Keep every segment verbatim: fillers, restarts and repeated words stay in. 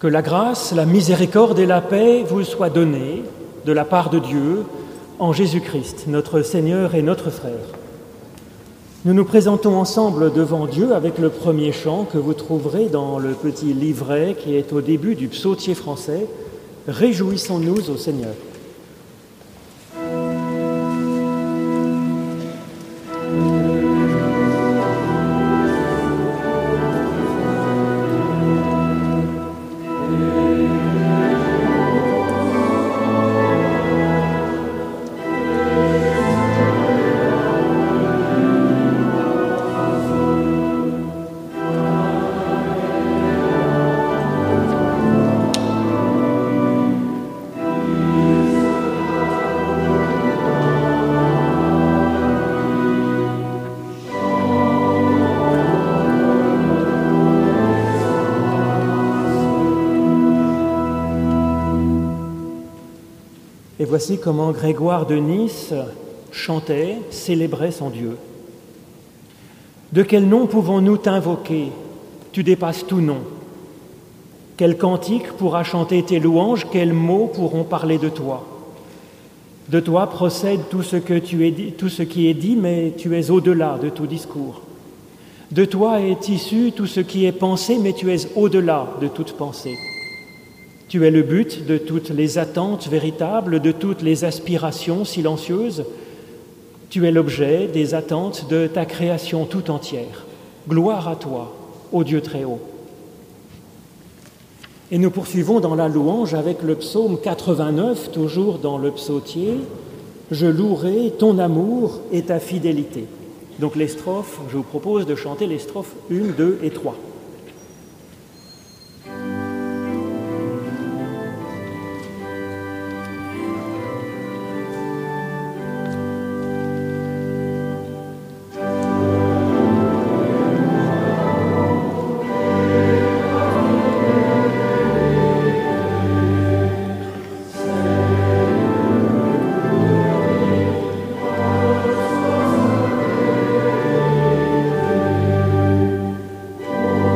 Que la grâce, la miséricorde et la paix vous soient données de la part de Dieu en Jésus-Christ, notre Seigneur et notre frère. Nous nous présentons ensemble devant Dieu avec le premier chant que vous trouverez dans le petit livret qui est au début du psautier français « Réjouissons-nous au Seigneur ». Et voici comment Grégoire de Nice chantait, célébrait son Dieu. De quel nom pouvons-nous t'invoquer? Tu dépasses tout nom. Quel cantique pourra chanter tes louanges? Quels mots pourront parler de toi? De toi procède tout ce, que tu es dit, tout ce qui est dit, mais tu es au-delà de tout discours. De toi est issu tout ce qui est pensé, mais tu es au-delà de toute pensée. Tu es le but de toutes les attentes véritables, de toutes les aspirations silencieuses. Tu es l'objet des attentes de ta création tout entière. Gloire à toi, ô Dieu très haut. Et nous poursuivons dans la louange avec le psaume quatre-vingt-neuf, toujours dans le psautier. « Je louerai ton amour et ta fidélité ». Donc les strophes, je vous propose de chanter les strophes un, deux et trois. Oh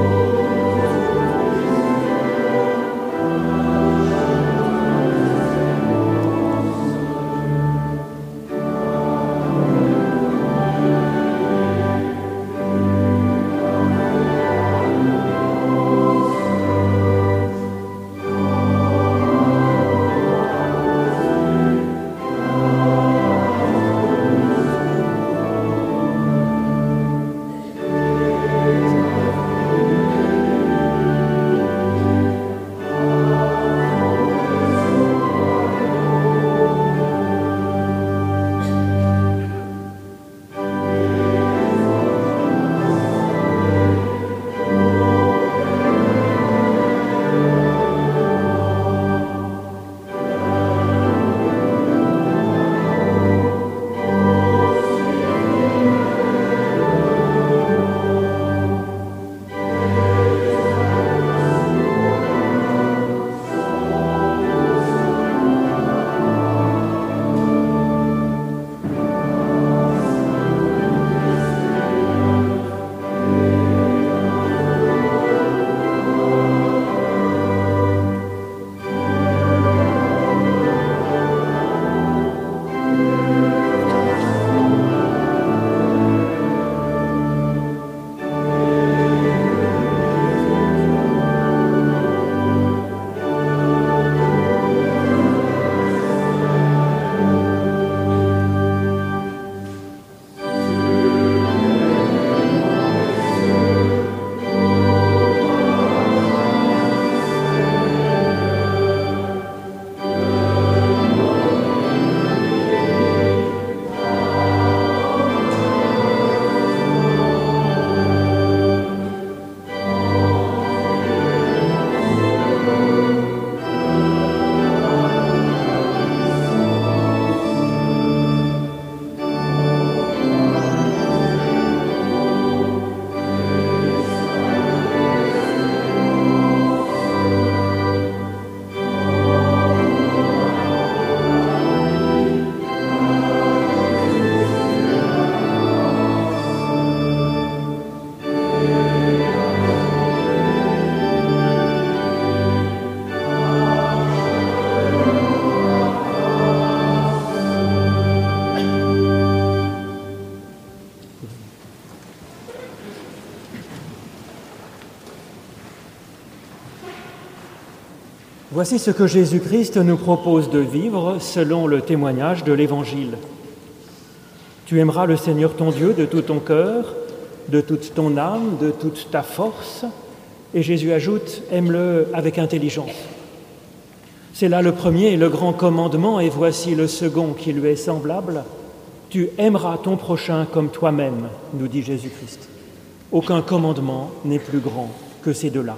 Voici ce que Jésus-Christ nous propose de vivre selon le témoignage de l'Évangile. Tu aimeras le Seigneur ton Dieu de tout ton cœur, de toute ton âme, de toute ta force. Et Jésus ajoute, aime-le avec intelligence. C'est là le premier et le grand commandement, et voici le second qui lui est semblable. Tu aimeras ton prochain comme toi-même, nous dit Jésus-Christ. Aucun commandement n'est plus grand que ces deux-là.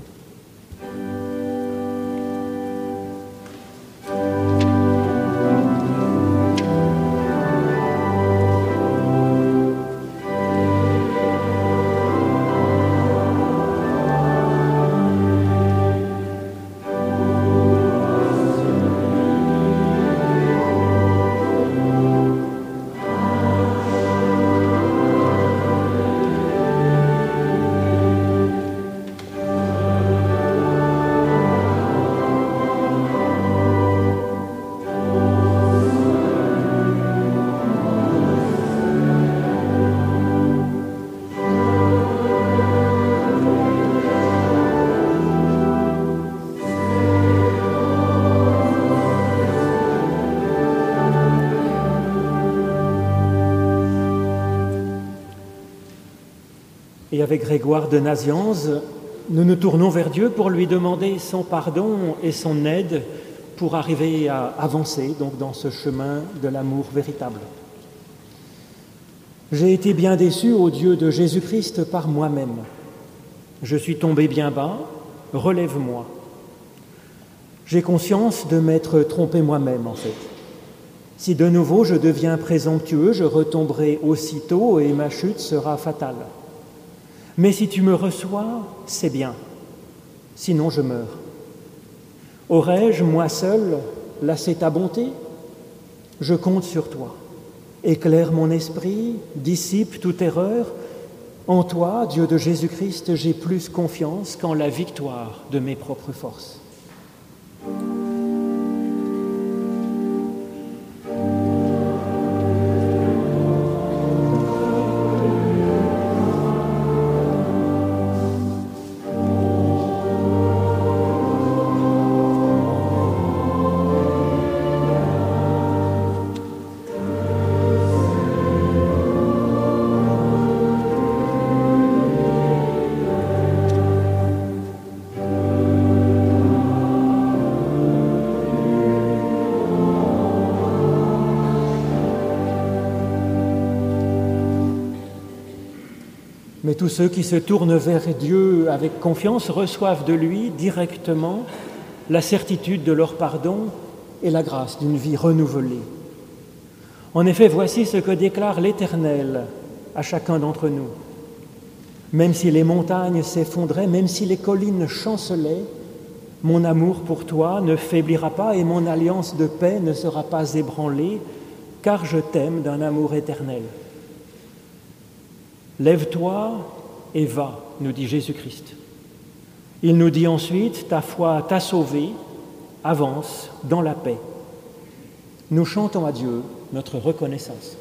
Et avec Grégoire de Nazianze, nous nous tournons vers Dieu pour lui demander son pardon et son aide pour arriver à avancer donc dans ce chemin de l'amour véritable. J'ai été bien déçu, ô Dieu de Jésus-Christ, par moi-même. Je suis tombé bien bas, relève-moi. J'ai conscience de m'être trompé moi-même, en fait. Si de nouveau je deviens présomptueux, je retomberai aussitôt et ma chute sera fatale. Mais si tu me reçois, c'est bien, sinon je meurs. Aurais-je, moi seul, lassé ta bonté ? Je compte sur toi. Éclaire mon esprit, dissipe toute erreur. En toi, Dieu de Jésus-Christ, j'ai plus confiance qu'en la victoire de mes propres forces. Mais tous ceux qui se tournent vers Dieu avec confiance reçoivent de lui directement la certitude de leur pardon et la grâce d'une vie renouvelée. En effet, voici ce que déclare l'Éternel à chacun d'entre nous. Même si les montagnes s'effondraient, même si les collines chancelaient, mon amour pour toi ne faiblira pas et mon alliance de paix ne sera pas ébranlée, car je t'aime d'un amour éternel. Lève-toi et va, nous dit Jésus-Christ. Il nous dit ensuite, ta foi t'a sauvé, avance dans la paix. Nous chantons à Dieu notre reconnaissance.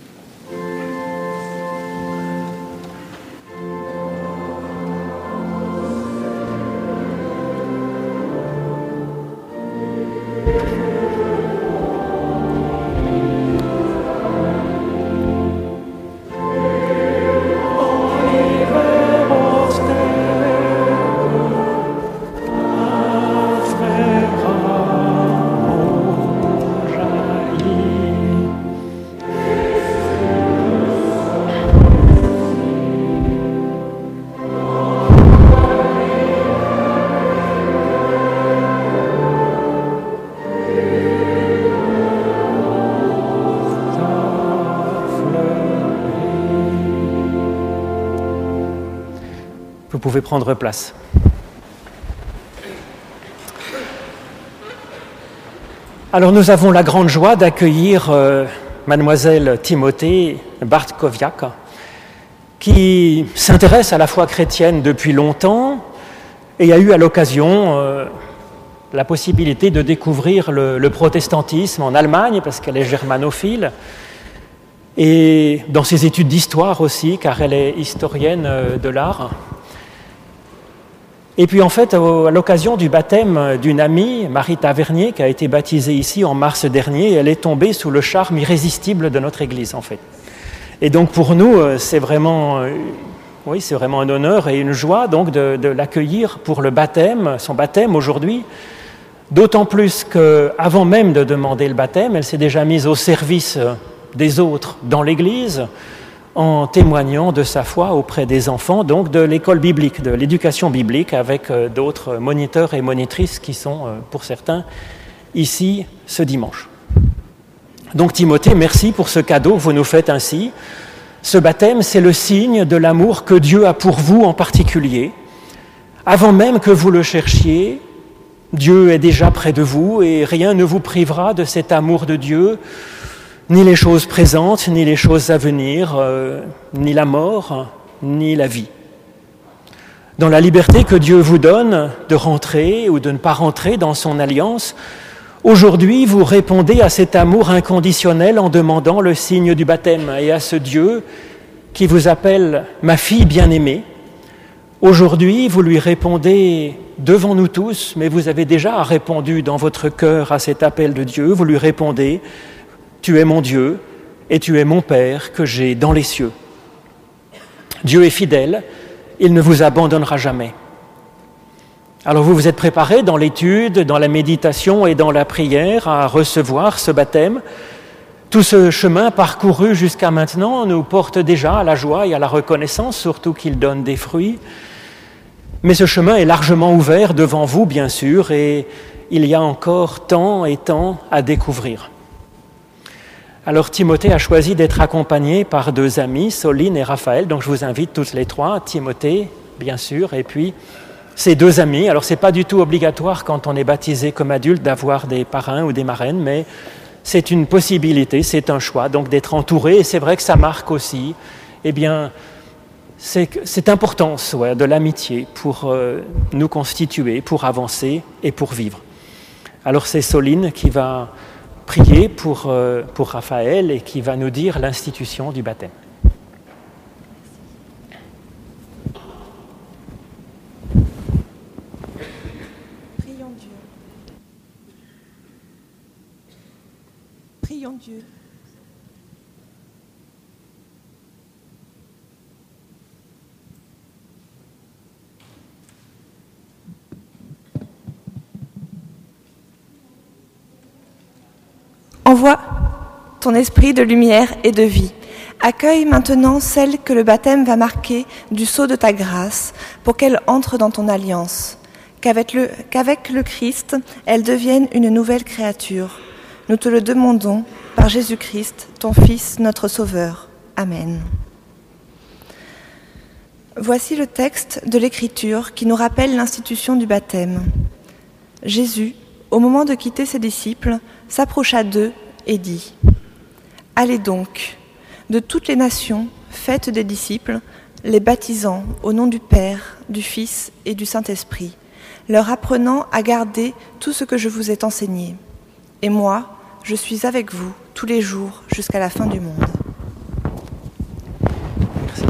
Vous pouvez prendre place. Alors nous avons la grande joie d'accueillir euh, mademoiselle Timothée Bartkowiak, qui s'intéresse à la foi chrétienne depuis longtemps et a eu à l'occasion euh, la possibilité de découvrir le, le protestantisme en Allemagne, parce qu'elle est germanophile, et dans ses études d'histoire aussi, car elle est historienne euh, de l'art. Et puis en fait, à l'occasion du baptême d'une amie, Marie Tavernier, qui a été baptisée ici en mars dernier, elle est tombée sous le charme irrésistible de notre Église en fait. Et donc pour nous, c'est vraiment, oui, c'est vraiment un honneur et une joie donc de, de l'accueillir pour le baptême, son baptême aujourd'hui. D'autant plus qu'avant même de demander le baptême, elle s'est déjà mise au service des autres dans l'Église, en témoignant de sa foi auprès des enfants, donc de l'école biblique, de l'éducation biblique, avec d'autres moniteurs et monitrices qui sont, pour certains, ici ce dimanche. Donc Timothée, merci pour ce cadeau que vous nous faites ainsi. Ce baptême, c'est le signe de l'amour que Dieu a pour vous en particulier. Avant même que vous le cherchiez, Dieu est déjà près de vous et rien ne vous privera de cet amour de Dieu, ni les choses présentes, ni les choses à venir, euh, ni la mort, ni la vie. Dans la liberté que Dieu vous donne de rentrer ou de ne pas rentrer dans son alliance, aujourd'hui, vous répondez à cet amour inconditionnel en demandant le signe du baptême et à ce Dieu qui vous appelle « ma fille bien-aimée ». Aujourd'hui, vous lui répondez devant nous tous, mais vous avez déjà répondu dans votre cœur à cet appel de Dieu, vous lui répondez « tu es mon Dieu et tu es mon Père que j'ai dans les cieux ». Dieu est fidèle, il ne vous abandonnera jamais. Alors vous vous êtes préparés dans l'étude, dans la méditation et dans la prière à recevoir ce baptême. Tout ce chemin parcouru jusqu'à maintenant nous porte déjà à la joie et à la reconnaissance, surtout qu'il donne des fruits. Mais ce chemin est largement ouvert devant vous, bien sûr, et il y a encore tant et tant à découvrir. Alors Timothée a choisi d'être accompagné par deux amis, Soline et Raphaël, donc je vous invite tous les trois, Timothée, bien sûr, et puis ces deux amis. Alors ce n'est pas du tout obligatoire quand on est baptisé comme adulte d'avoir des parrains ou des marraines, mais c'est une possibilité, c'est un choix, donc d'être entouré, et c'est vrai que ça marque aussi, eh bien, c'est, c'est importance ouais, de l'amitié pour euh, nous constituer, pour avancer et pour vivre. Alors c'est Soline qui va prier pour, euh, pour Raphaël et qui va nous dire l'institution du baptême. Prions Dieu. Prions Dieu. Envoie ton esprit de lumière et de vie. Accueille maintenant celle que le baptême va marquer du sceau de ta grâce pour qu'elle entre dans ton alliance. Qu'avec le, qu'avec le Christ, elle devienne une nouvelle créature. Nous te le demandons par Jésus-Christ, ton Fils, notre Sauveur. Amen. Voici le texte de l'Écriture qui nous rappelle l'institution du baptême. Jésus, au moment de quitter ses disciples, s'approcha d'eux et dit « Allez donc, de toutes les nations, faites des disciples, les baptisant au nom du Père, du Fils et du Saint-Esprit, leur apprenant à garder tout ce que je vous ai enseigné. Et moi, je suis avec vous tous les jours jusqu'à la fin du monde. » Merci.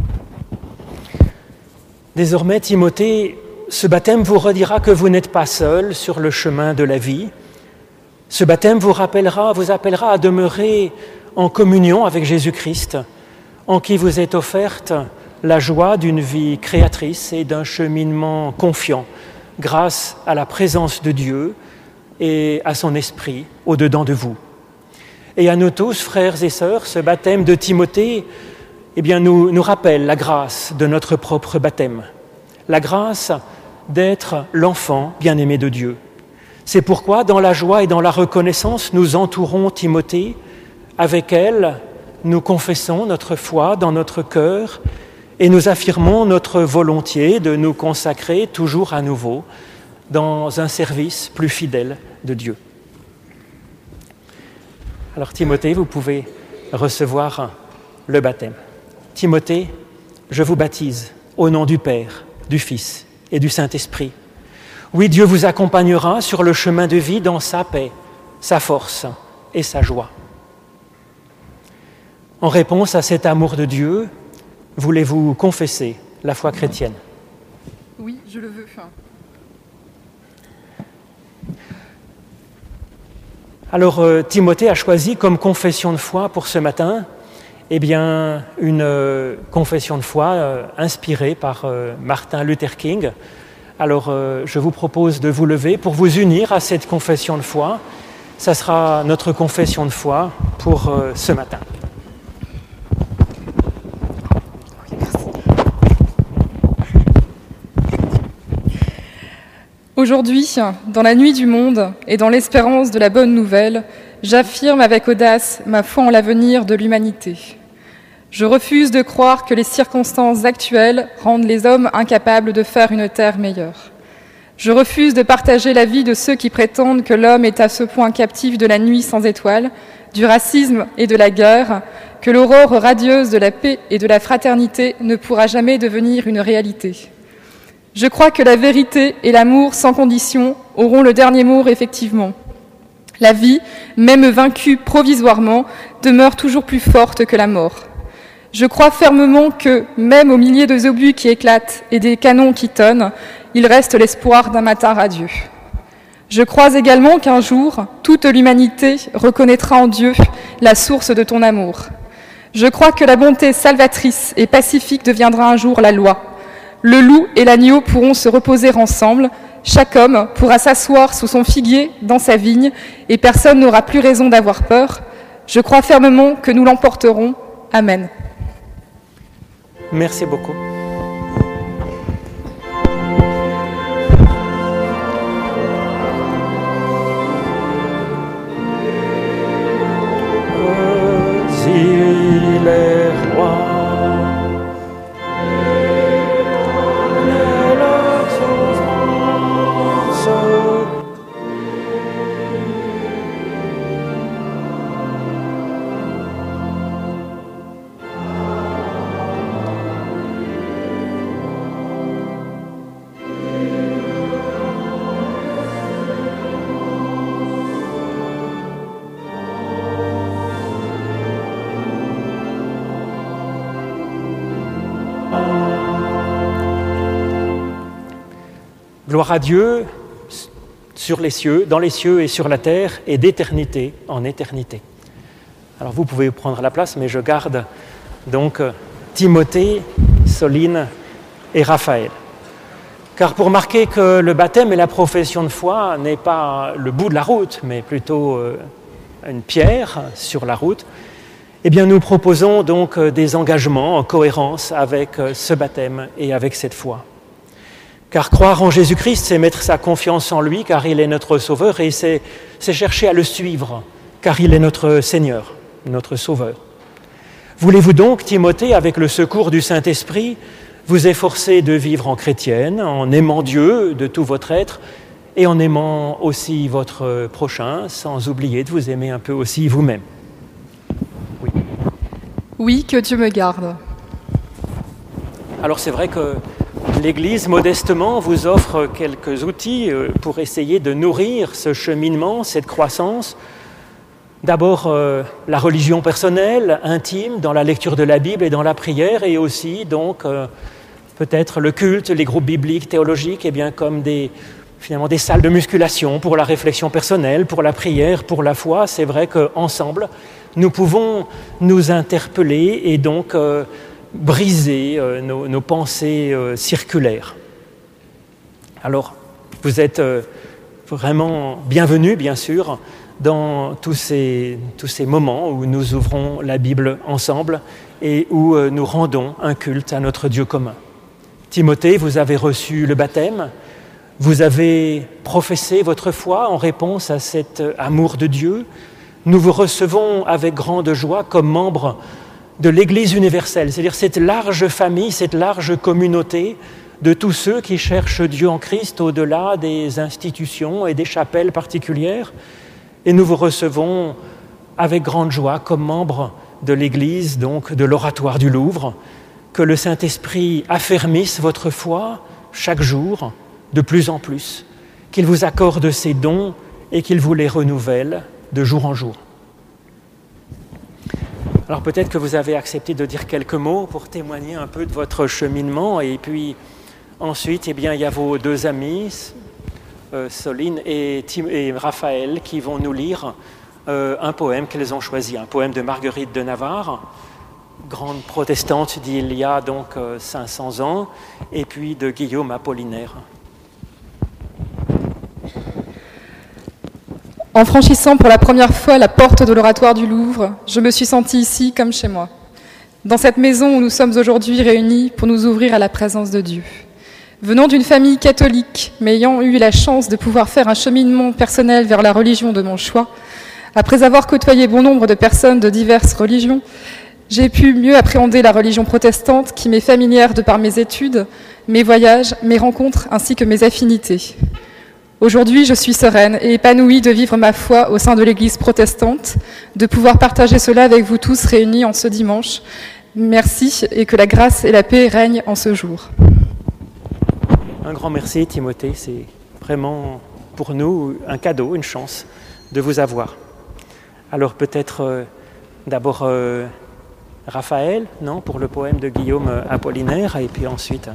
Désormais, Timothée, ce baptême vous redira que vous n'êtes pas seul sur le chemin de la vie. Ce baptême vous rappellera, vous appellera à demeurer en communion avec Jésus-Christ, en qui vous est offerte la joie d'une vie créatrice et d'un cheminement confiant, grâce à la présence de Dieu et à son esprit au-dedans de vous. Et à nous tous, frères et sœurs, ce baptême de Timothée eh bien, nous, nous rappelle la grâce de notre propre baptême, la grâce d'être l'enfant bien-aimé de Dieu. C'est pourquoi, dans la joie et dans la reconnaissance, nous entourons Timothée. Avec elle, nous confessons notre foi dans notre cœur et nous affirmons notre volonté de nous consacrer toujours à nouveau dans un service plus fidèle de Dieu. Alors Timothée, vous pouvez recevoir le baptême. Timothée, je vous baptise au nom du Père, du Fils et du Saint-Esprit. Oui, Dieu vous accompagnera sur le chemin de vie dans sa paix, sa force et sa joie. En réponse à cet amour de Dieu, voulez-vous confesser la foi chrétienne ? Oui, Je le veux. Alors, euh, Timothée a choisi comme confession de foi pour ce matin, eh bien, une euh, confession de foi euh, inspirée par euh, Martin Luther King. Alors, euh, je vous propose de vous lever pour vous unir à cette confession de foi. Ça sera notre confession de foi pour euh, ce matin. Aujourd'hui, dans la nuit du monde et dans l'espérance de la bonne nouvelle, j'affirme avec audace ma foi en l'avenir de l'humanité. Je refuse de croire que les circonstances actuelles rendent les hommes incapables de faire une terre meilleure. Je refuse de partager l'avis de ceux qui prétendent que l'homme est à ce point captif de la nuit sans étoiles, du racisme et de la guerre, que l'aurore radieuse de la paix et de la fraternité ne pourra jamais devenir une réalité. Je crois que la vérité et l'amour sans condition auront le dernier mot effectivement. La vie, même vaincue provisoirement, demeure toujours plus forte que la mort. Je crois fermement que, même au milieu des obus qui éclatent et des canons qui tonnent, il reste l'espoir d'un matin radieux. Je crois également qu'un jour, toute l'humanité reconnaîtra en Dieu la source de ton amour. Je crois que la bonté salvatrice et pacifique deviendra un jour la loi. Le loup et l'agneau pourront se reposer ensemble, chaque homme pourra s'asseoir sous son figuier dans sa vigne et personne n'aura plus raison d'avoir peur. Je crois fermement que nous l'emporterons. Amen. Merci beaucoup. Voici les rois. Gloire à Dieu sur les cieux, dans les cieux et sur la terre, et d'éternité en éternité. Alors vous pouvez prendre la place, mais je garde donc Timothée, Soline et Raphaël. Car pour marquer que le baptême et la profession de foi n'est pas le bout de la route, mais plutôt une pierre sur la route, eh bien nous proposons donc des engagements en cohérence avec ce baptême et avec cette foi. Car croire en Jésus-Christ, c'est mettre sa confiance en lui, car il est notre Sauveur, et c'est, c'est chercher à le suivre, car il est notre Seigneur, notre Sauveur. Voulez-vous donc, Timothée, avec le secours du Saint-Esprit, vous efforcer de vivre en chrétienne, en aimant Dieu de tout votre être, et en aimant aussi votre prochain, sans oublier de vous aimer un peu aussi vous-même? Oui. Oui, que Dieu me garde. Alors c'est vrai que l'Église, modestement, vous offre quelques outils pour essayer de nourrir ce cheminement, cette croissance. D'abord, euh, la religion personnelle, intime, dans la lecture de la Bible et dans la prière, et aussi, donc, euh, peut-être le culte, les groupes bibliques, théologiques, et bien comme des, finalement, des salles de musculation pour la réflexion personnelle, pour la prière, pour la foi. C'est vrai qu'ensemble, nous pouvons nous interpeller et donc euh, briser euh, nos, nos pensées euh, circulaires. Alors, vous êtes euh, vraiment bienvenus, bien sûr, dans tous ces, tous ces moments où nous ouvrons la Bible ensemble et où euh, nous rendons un culte à notre Dieu commun. Timothée, vous avez reçu le baptême, vous avez professé votre foi en réponse à cet amour de Dieu. Nous vous recevons avec grande joie comme membre de l'Église universelle, c'est-à-dire cette large famille, cette large communauté de tous ceux qui cherchent Dieu en Christ au-delà des institutions et des chapelles particulières. Et nous vous recevons avec grande joie comme membre de l'Église, donc de l'Oratoire du Louvre. Que le Saint-Esprit affermisse votre foi chaque jour, de plus en plus, qu'il vous accorde ses dons et qu'il vous les renouvelle de jour en jour. Alors peut-être que vous avez accepté de dire quelques mots pour témoigner un peu de votre cheminement et puis Ensuite, eh bien, il y a vos deux amis, euh, Soline et, Tim, et Raphaël, qui vont nous lire euh, un poème qu'elles ont choisi, un poème de Marguerite de Navarre, grande protestante d'il y a donc euh, cinq cents ans, et puis de Guillaume Apollinaire. En franchissant pour la première fois la porte de l'oratoire du Louvre, je me suis sentie ici comme chez moi. Dans cette maison où nous sommes aujourd'hui réunis pour nous ouvrir à la présence de Dieu. Venant d'une famille catholique, mais ayant eu la chance de pouvoir faire un cheminement personnel vers la religion de mon choix, après avoir côtoyé bon nombre de personnes de diverses religions, j'ai pu mieux appréhender la religion protestante qui m'est familière de par mes études, mes voyages, mes rencontres ainsi que mes affinités. Aujourd'hui, je suis sereine et épanouie de vivre ma foi au sein de l'Église protestante, de pouvoir partager cela avec vous tous réunis en ce dimanche. Merci et que la grâce et la paix règnent en ce jour. Un grand merci Timothée, c'est vraiment pour nous un cadeau, une chance de vous avoir. Alors peut-être euh, d'abord euh, Raphaël, non, pour le poème de Guillaume Apollinaire, et puis ensuite...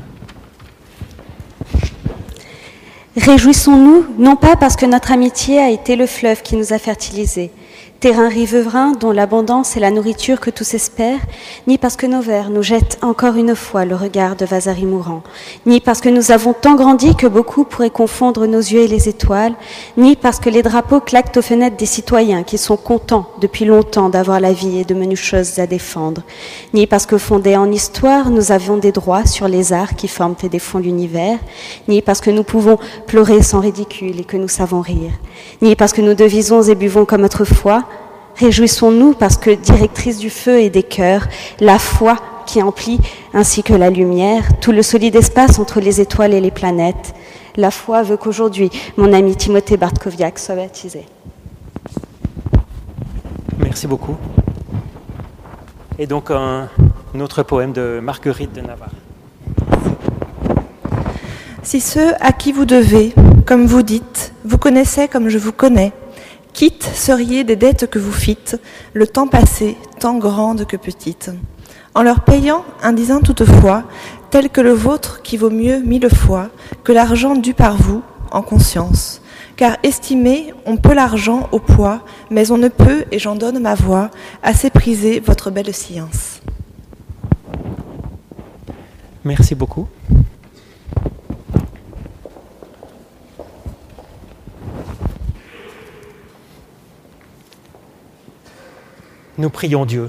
Réjouissons-nous, non pas parce que notre amitié a été le fleuve qui nous a fertilisés, terrain riverain dont l'abondance est la nourriture que tous espèrent, ni parce que nos vers nous jettent encore une fois le regard de Vasari mourant, ni parce que nous avons tant grandi que beaucoup pourraient confondre nos yeux et les étoiles, ni parce que les drapeaux claquent aux fenêtres des citoyens qui sont contents depuis longtemps d'avoir la vie et de menues choses à défendre, ni parce que fondés en histoire, nous avions des droits sur les arts qui forment et défont l'univers, ni parce que nous pouvons pleurer sans ridicule et que nous savons rire, ni parce que nous devisons et buvons comme autrefois. Réjouissons-nous parce que, directrice du feu et des cœurs, la foi qui emplit, ainsi que la lumière, tout le solide espace entre les étoiles et les planètes, la foi veut qu'aujourd'hui, mon ami Timothée Bartkowiak soit baptisé. Merci beaucoup. Et donc un, un autre poème de Marguerite de Navarre. Si ceux à qui vous devez, comme vous dites, vous connaissaient comme je vous connais, quitte seriez des dettes que vous fîtes, le temps passé, tant grande que petite, en leur payant un disant toutefois, tel que le vôtre qui vaut mieux mille fois que l'argent dû par vous, en conscience. Car estimer, on peut l'argent au poids, mais on ne peut, et j'en donne ma voix, assez priser votre belle science. Merci beaucoup. Nous prions Dieu.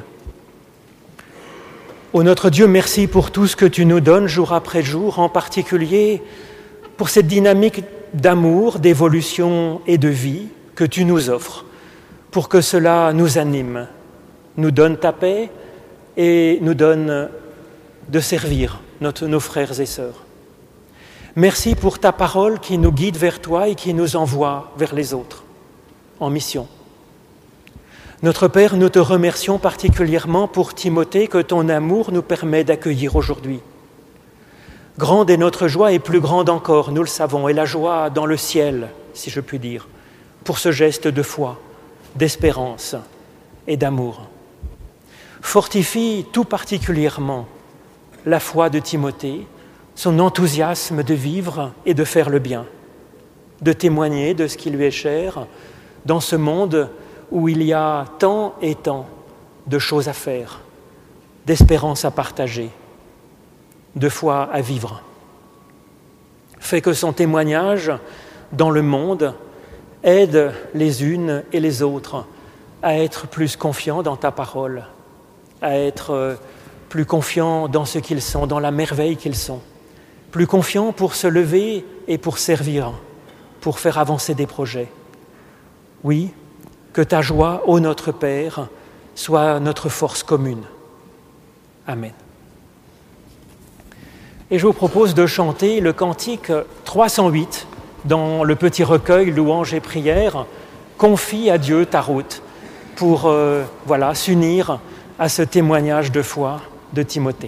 Ô notre Dieu, merci pour tout ce que tu nous donnes jour après jour, en particulier pour cette dynamique d'amour, d'évolution et de vie que tu nous offres, pour que cela nous anime, nous donne ta paix et nous donne de servir notre, nos frères et sœurs. Merci pour ta parole qui nous guide vers toi et qui nous envoie vers les autres en mission. Notre Père, nous te remercions particulièrement pour Timothée que ton amour nous permet d'accueillir aujourd'hui. Grande est notre joie et plus grande encore, nous le savons, est la joie dans le ciel, si je puis dire, pour ce geste de foi, d'espérance et d'amour. Fortifie tout particulièrement la foi de Timothée, son enthousiasme de vivre et de faire le bien, de témoigner de ce qui lui est cher dans ce monde où il y a tant et tant de choses à faire, d'espérance à partager, de foi à vivre. Fais que son témoignage dans le monde aide les unes et les autres à être plus confiants dans ta parole, à être plus confiants dans ce qu'ils sont, dans la merveille qu'ils sont, plus confiants pour se lever et pour servir, pour faire avancer des projets. Oui, que ta joie, ô notre Père, soit notre force commune. Amen. Et je vous propose de chanter le cantique trois cent huit dans le petit recueil Louanges et prières, confie à Dieu ta route, pour euh, voilà, s'unir à ce témoignage de foi de Timothée.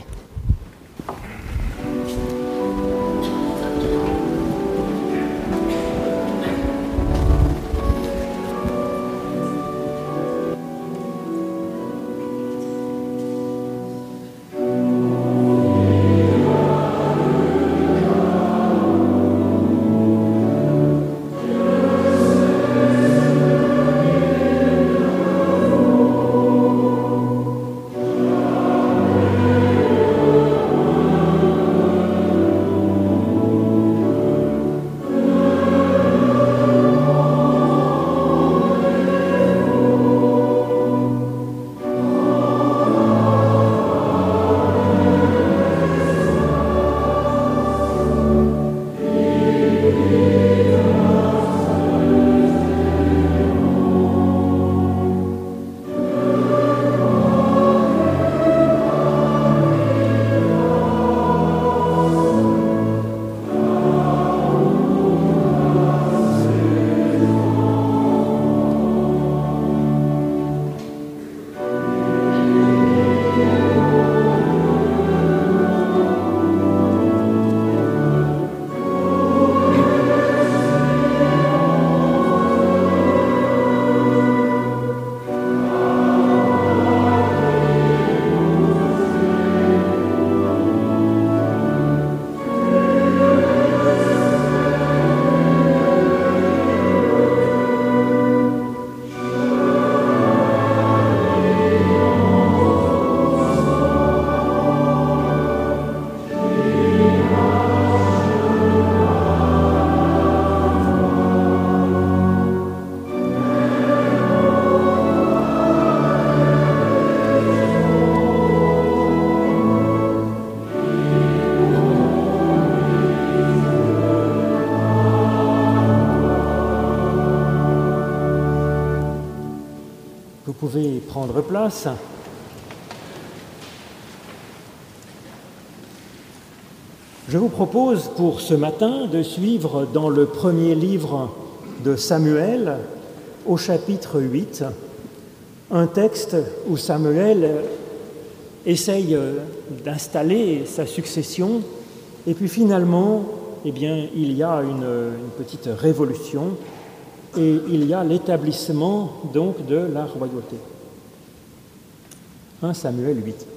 pouvez prendre place. Je vous propose pour ce matin de suivre dans le premier livre de Samuel, au chapitre huit, un texte où Samuel essaye d'installer sa succession, et puis finalement, eh bien, il y a une, une petite révolution, et il y a l'établissement donc de la royauté. un Samuel huit.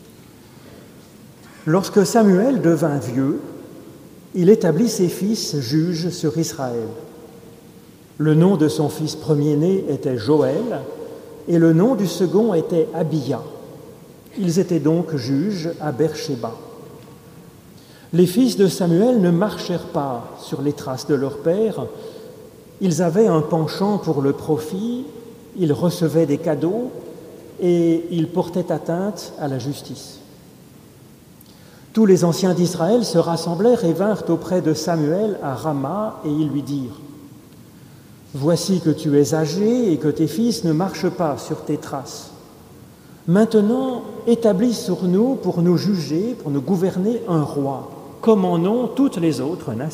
Lorsque Samuel devint vieux, il établit ses fils juges sur Israël. Le nom de son fils premier-né était Joël, et le nom du second était Abia. Ils étaient donc juges à Beersheba. Les fils de Samuel ne marchèrent pas sur les traces de leur père. Ils avaient un penchant pour le profit, ils recevaient des cadeaux et ils portaient atteinte à la justice. Tous les anciens d'Israël se rassemblèrent et vinrent auprès de Samuel à Rama, et ils lui dirent : « Voici que tu es âgé et que tes fils ne marchent pas sur tes traces. Maintenant, établis sur nous pour nous juger, pour nous gouverner un roi, comme en ont toutes les autres nations. »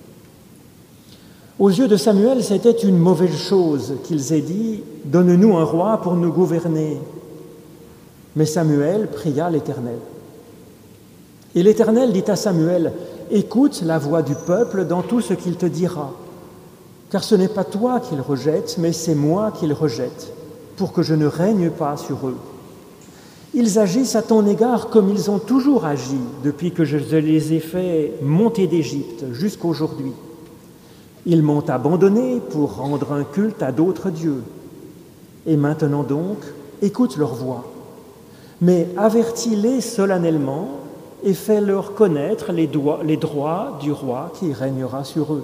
Aux yeux de Samuel, c'était une mauvaise chose qu'ils aient dit « Donne-nous un roi pour nous gouverner. » Mais Samuel pria l'Éternel. Et l'Éternel dit à Samuel : « Écoute la voix du peuple dans tout ce qu'il te dira, car ce n'est pas toi qu'il rejette, mais c'est moi qu'il rejette, pour que je ne règne pas sur eux. Ils agissent à ton égard comme ils ont toujours agi depuis que je les ai fait monter d'Égypte jusqu'aujourd'hui. Ils m'ont abandonné pour rendre un culte à d'autres dieux. Et maintenant donc, écoute leur voix, mais avertis-les solennellement et fais-leur connaître les, doigts, les droits du roi qui régnera sur eux. »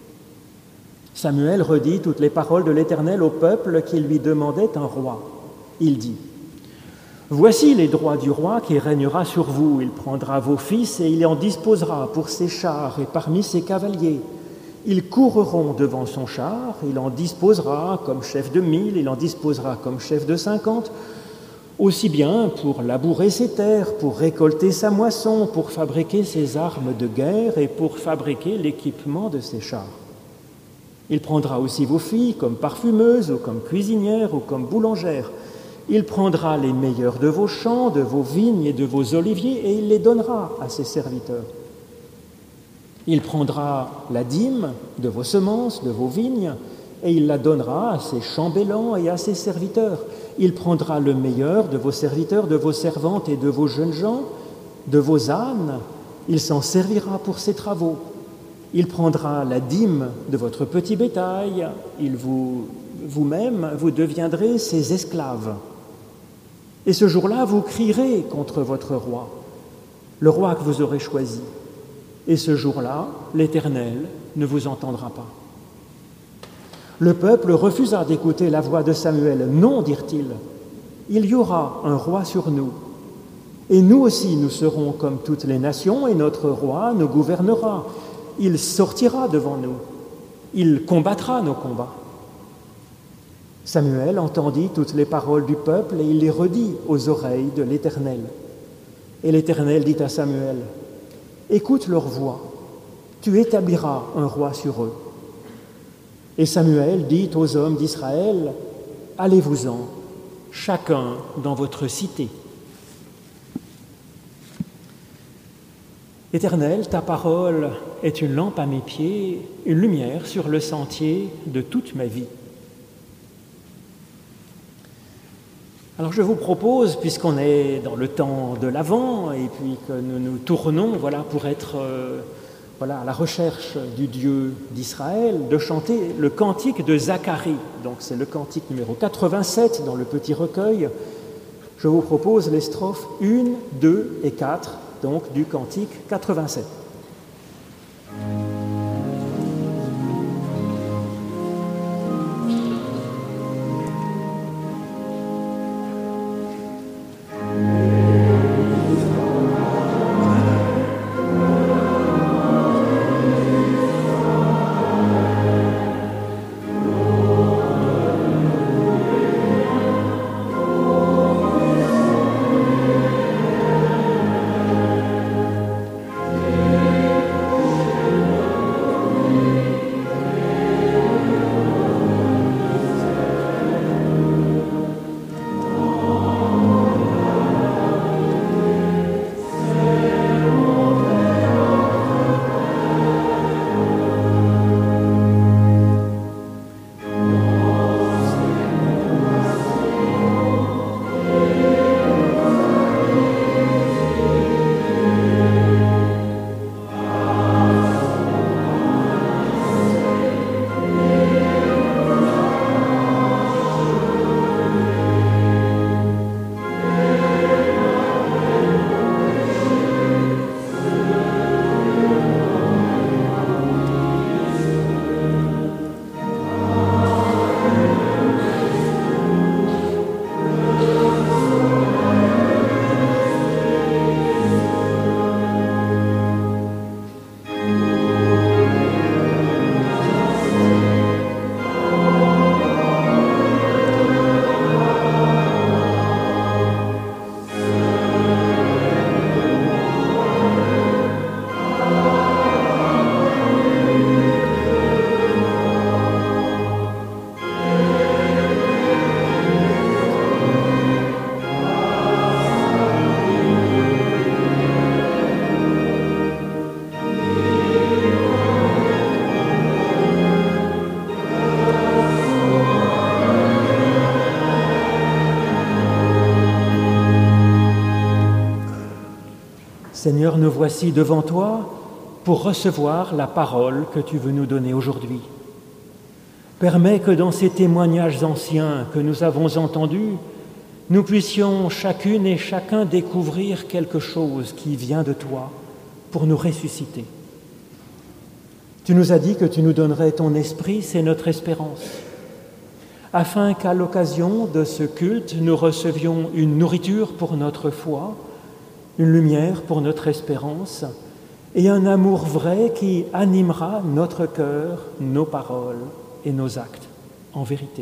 Samuel redit toutes les paroles de l'Éternel au peuple qui lui demandait un roi. Il dit : « Voici les droits du roi qui régnera sur vous. Il prendra vos fils et il en disposera pour ses chars et parmi ses cavaliers. Ils courront devant son char, il en disposera comme chef de mille, il en disposera comme chef de cinquante, aussi bien pour labourer ses terres, pour récolter sa moisson, pour fabriquer ses armes de guerre et pour fabriquer l'équipement de ses chars. Il prendra aussi vos filles comme parfumeuses ou comme cuisinières ou comme boulangères. Il prendra les meilleurs de vos champs, de vos vignes et de vos oliviers et il les donnera à ses serviteurs. Il prendra la dîme de vos semences, de vos vignes, et il la donnera à ses chambellans et à ses serviteurs. Il prendra le meilleur de vos serviteurs, de vos servantes et de vos jeunes gens, de vos ânes. Il s'en servira pour ses travaux. Il prendra la dîme de votre petit bétail. Il vous, vous-même, vous deviendrez ses esclaves. Et ce jour-là, vous crierez contre votre roi, le roi que vous aurez choisi. Et ce jour-là, l'Éternel ne vous entendra pas. » Le peuple refusa d'écouter la voix de Samuel. « Non, dirent-ils, il y aura un roi sur nous. Et nous aussi, nous serons comme toutes les nations, et notre roi nous gouvernera. Il sortira devant nous. Il combattra nos combats. » Samuel entendit toutes les paroles du peuple, et il les redit aux oreilles de l'Éternel. Et l'Éternel dit à Samuel : « Écoute leur voix, tu établiras un roi sur eux. » Et Samuel dit aux hommes d'Israël : « Allez-vous-en, chacun dans votre cité. » Éternel, ta parole est une lampe à mes pieds, une lumière sur le sentier de toute ma vie. Alors je vous propose, puisqu'on est dans le temps de l'Avent et puis que nous nous tournons voilà, pour être euh, voilà, à la recherche du Dieu d'Israël, de chanter le cantique de Zacharie. Donc c'est le cantique numéro quatre-vingt-sept dans le petit recueil. Je vous propose les strophes un, deux et quatre, donc du cantique quatre-vingt-sept. Seigneur, nous voici devant toi pour recevoir la parole que tu veux nous donner aujourd'hui. Permets que dans ces témoignages anciens que nous avons entendus, nous puissions chacune et chacun découvrir quelque chose qui vient de toi pour nous ressusciter. Tu nous as dit que tu nous donnerais ton esprit, c'est notre espérance, afin qu'à l'occasion de ce culte, nous recevions une nourriture pour notre foi, une lumière pour notre espérance et un amour vrai qui animera notre cœur, nos paroles et nos actes en vérité.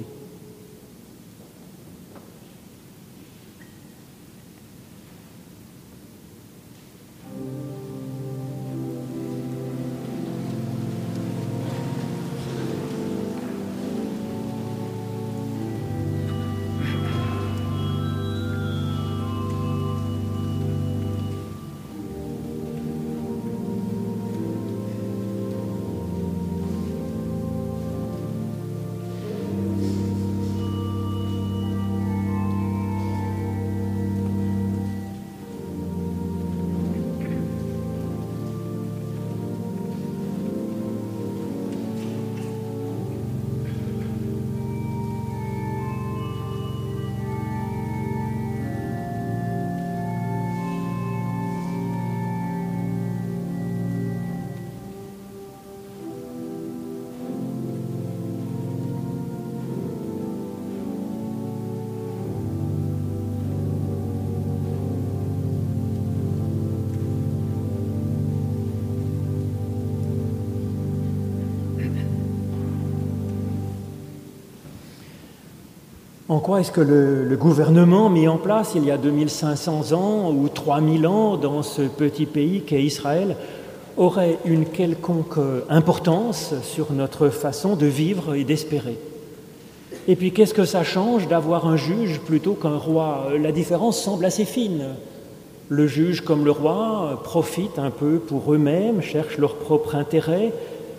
En quoi est-ce que le, le gouvernement mis en place il y a deux mille cinq cents ans ou trois mille ans dans ce petit pays qu'est Israël aurait une quelconque importance sur notre façon de vivre et d'espérer? Et puis qu'est-ce que ça change d'avoir un juge plutôt qu'un roi? La différence semble assez fine. Le juge comme le roi profitent un peu pour eux-mêmes, cherchent leur propre intérêt,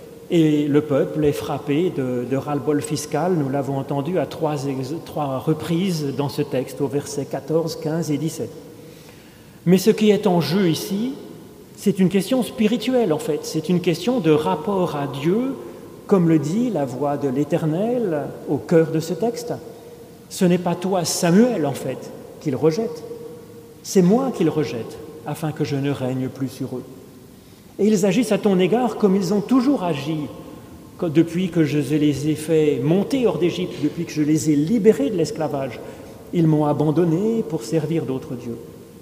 et le peuple est frappé de, de ras-le-bol fiscal. Nous l'avons entendu à trois, trois reprises dans ce texte, au verset quatorze, quinze et dix-sept. Mais ce qui est en jeu ici, c'est une question spirituelle en fait, c'est une question de rapport à Dieu, comme le dit la voix de l'Éternel au cœur de ce texte. Ce n'est pas toi, Samuel, en fait, qu'il rejette, c'est moi qu'il rejette, afin que je ne règne plus sur eux. Et ils agissent à ton égard comme ils ont toujours agi depuis que je les ai fait monter hors d'Égypte, depuis que je les ai libérés de l'esclavage. Ils m'ont abandonné pour servir d'autres dieux.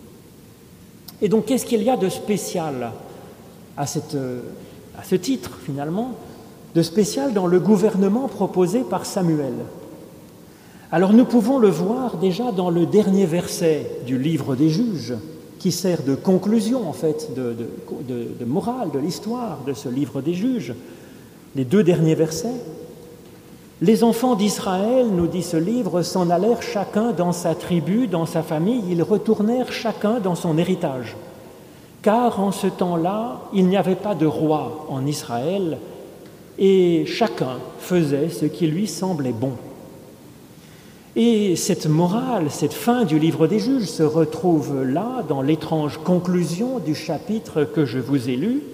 Et donc, qu'est-ce qu'il y a de spécial à, cette, à ce titre, finalement, de spécial dans le gouvernement proposé par Samuel? Alors, nous pouvons le voir déjà dans le dernier verset du livre des Juges, qui sert de conclusion, en fait, de, de, de, de morale, de l'histoire de ce livre des Juges. Les deux derniers versets. Les enfants d'Israël, nous dit ce livre, s'en allèrent chacun dans sa tribu, dans sa famille, ils retournèrent chacun dans son héritage. Car en ce temps-là, il n'y avait pas de roi en Israël, et chacun faisait ce qui lui semblait bon. Et cette morale, cette fin du livre des Juges se retrouve là, dans l'étrange conclusion du chapitre que je vous ai lu.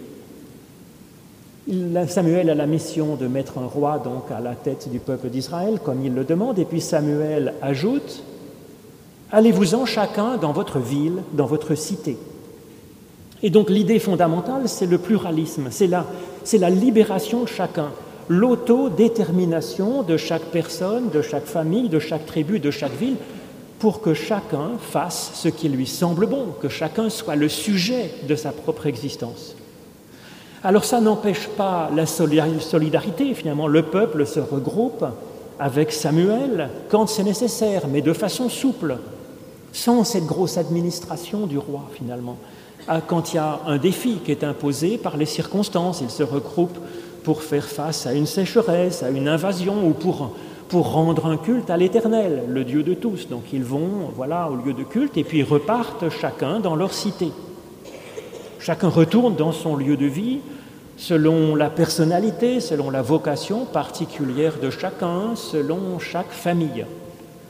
Samuel a la mission de mettre un roi donc à la tête du peuple d'Israël, comme il le demande, et puis Samuel ajoute « Allez-vous-en chacun dans votre ville, dans votre cité ». Et donc l'idée fondamentale, c'est le pluralisme, c'est la, c'est la libération de chacun, l'autodétermination de chaque personne, de chaque famille, de chaque tribu, de chaque ville, pour que chacun fasse ce qui lui semble bon, que chacun soit le sujet de sa propre existence. Alors ça n'empêche pas la solidarité, finalement, le peuple se regroupe avec Samuel quand c'est nécessaire, mais de façon souple, sans cette grosse administration du roi, finalement. Quand il y a un défi qui est imposé par les circonstances, ils se regroupent pour faire face à une sécheresse, à une invasion, ou pour, pour rendre un culte à l'Éternel, le Dieu de tous. Donc ils vont voilà, au lieu de culte et puis ils repartent chacun dans leur cité. Chacun retourne dans son lieu de vie selon la personnalité, selon la vocation particulière de chacun, selon chaque famille.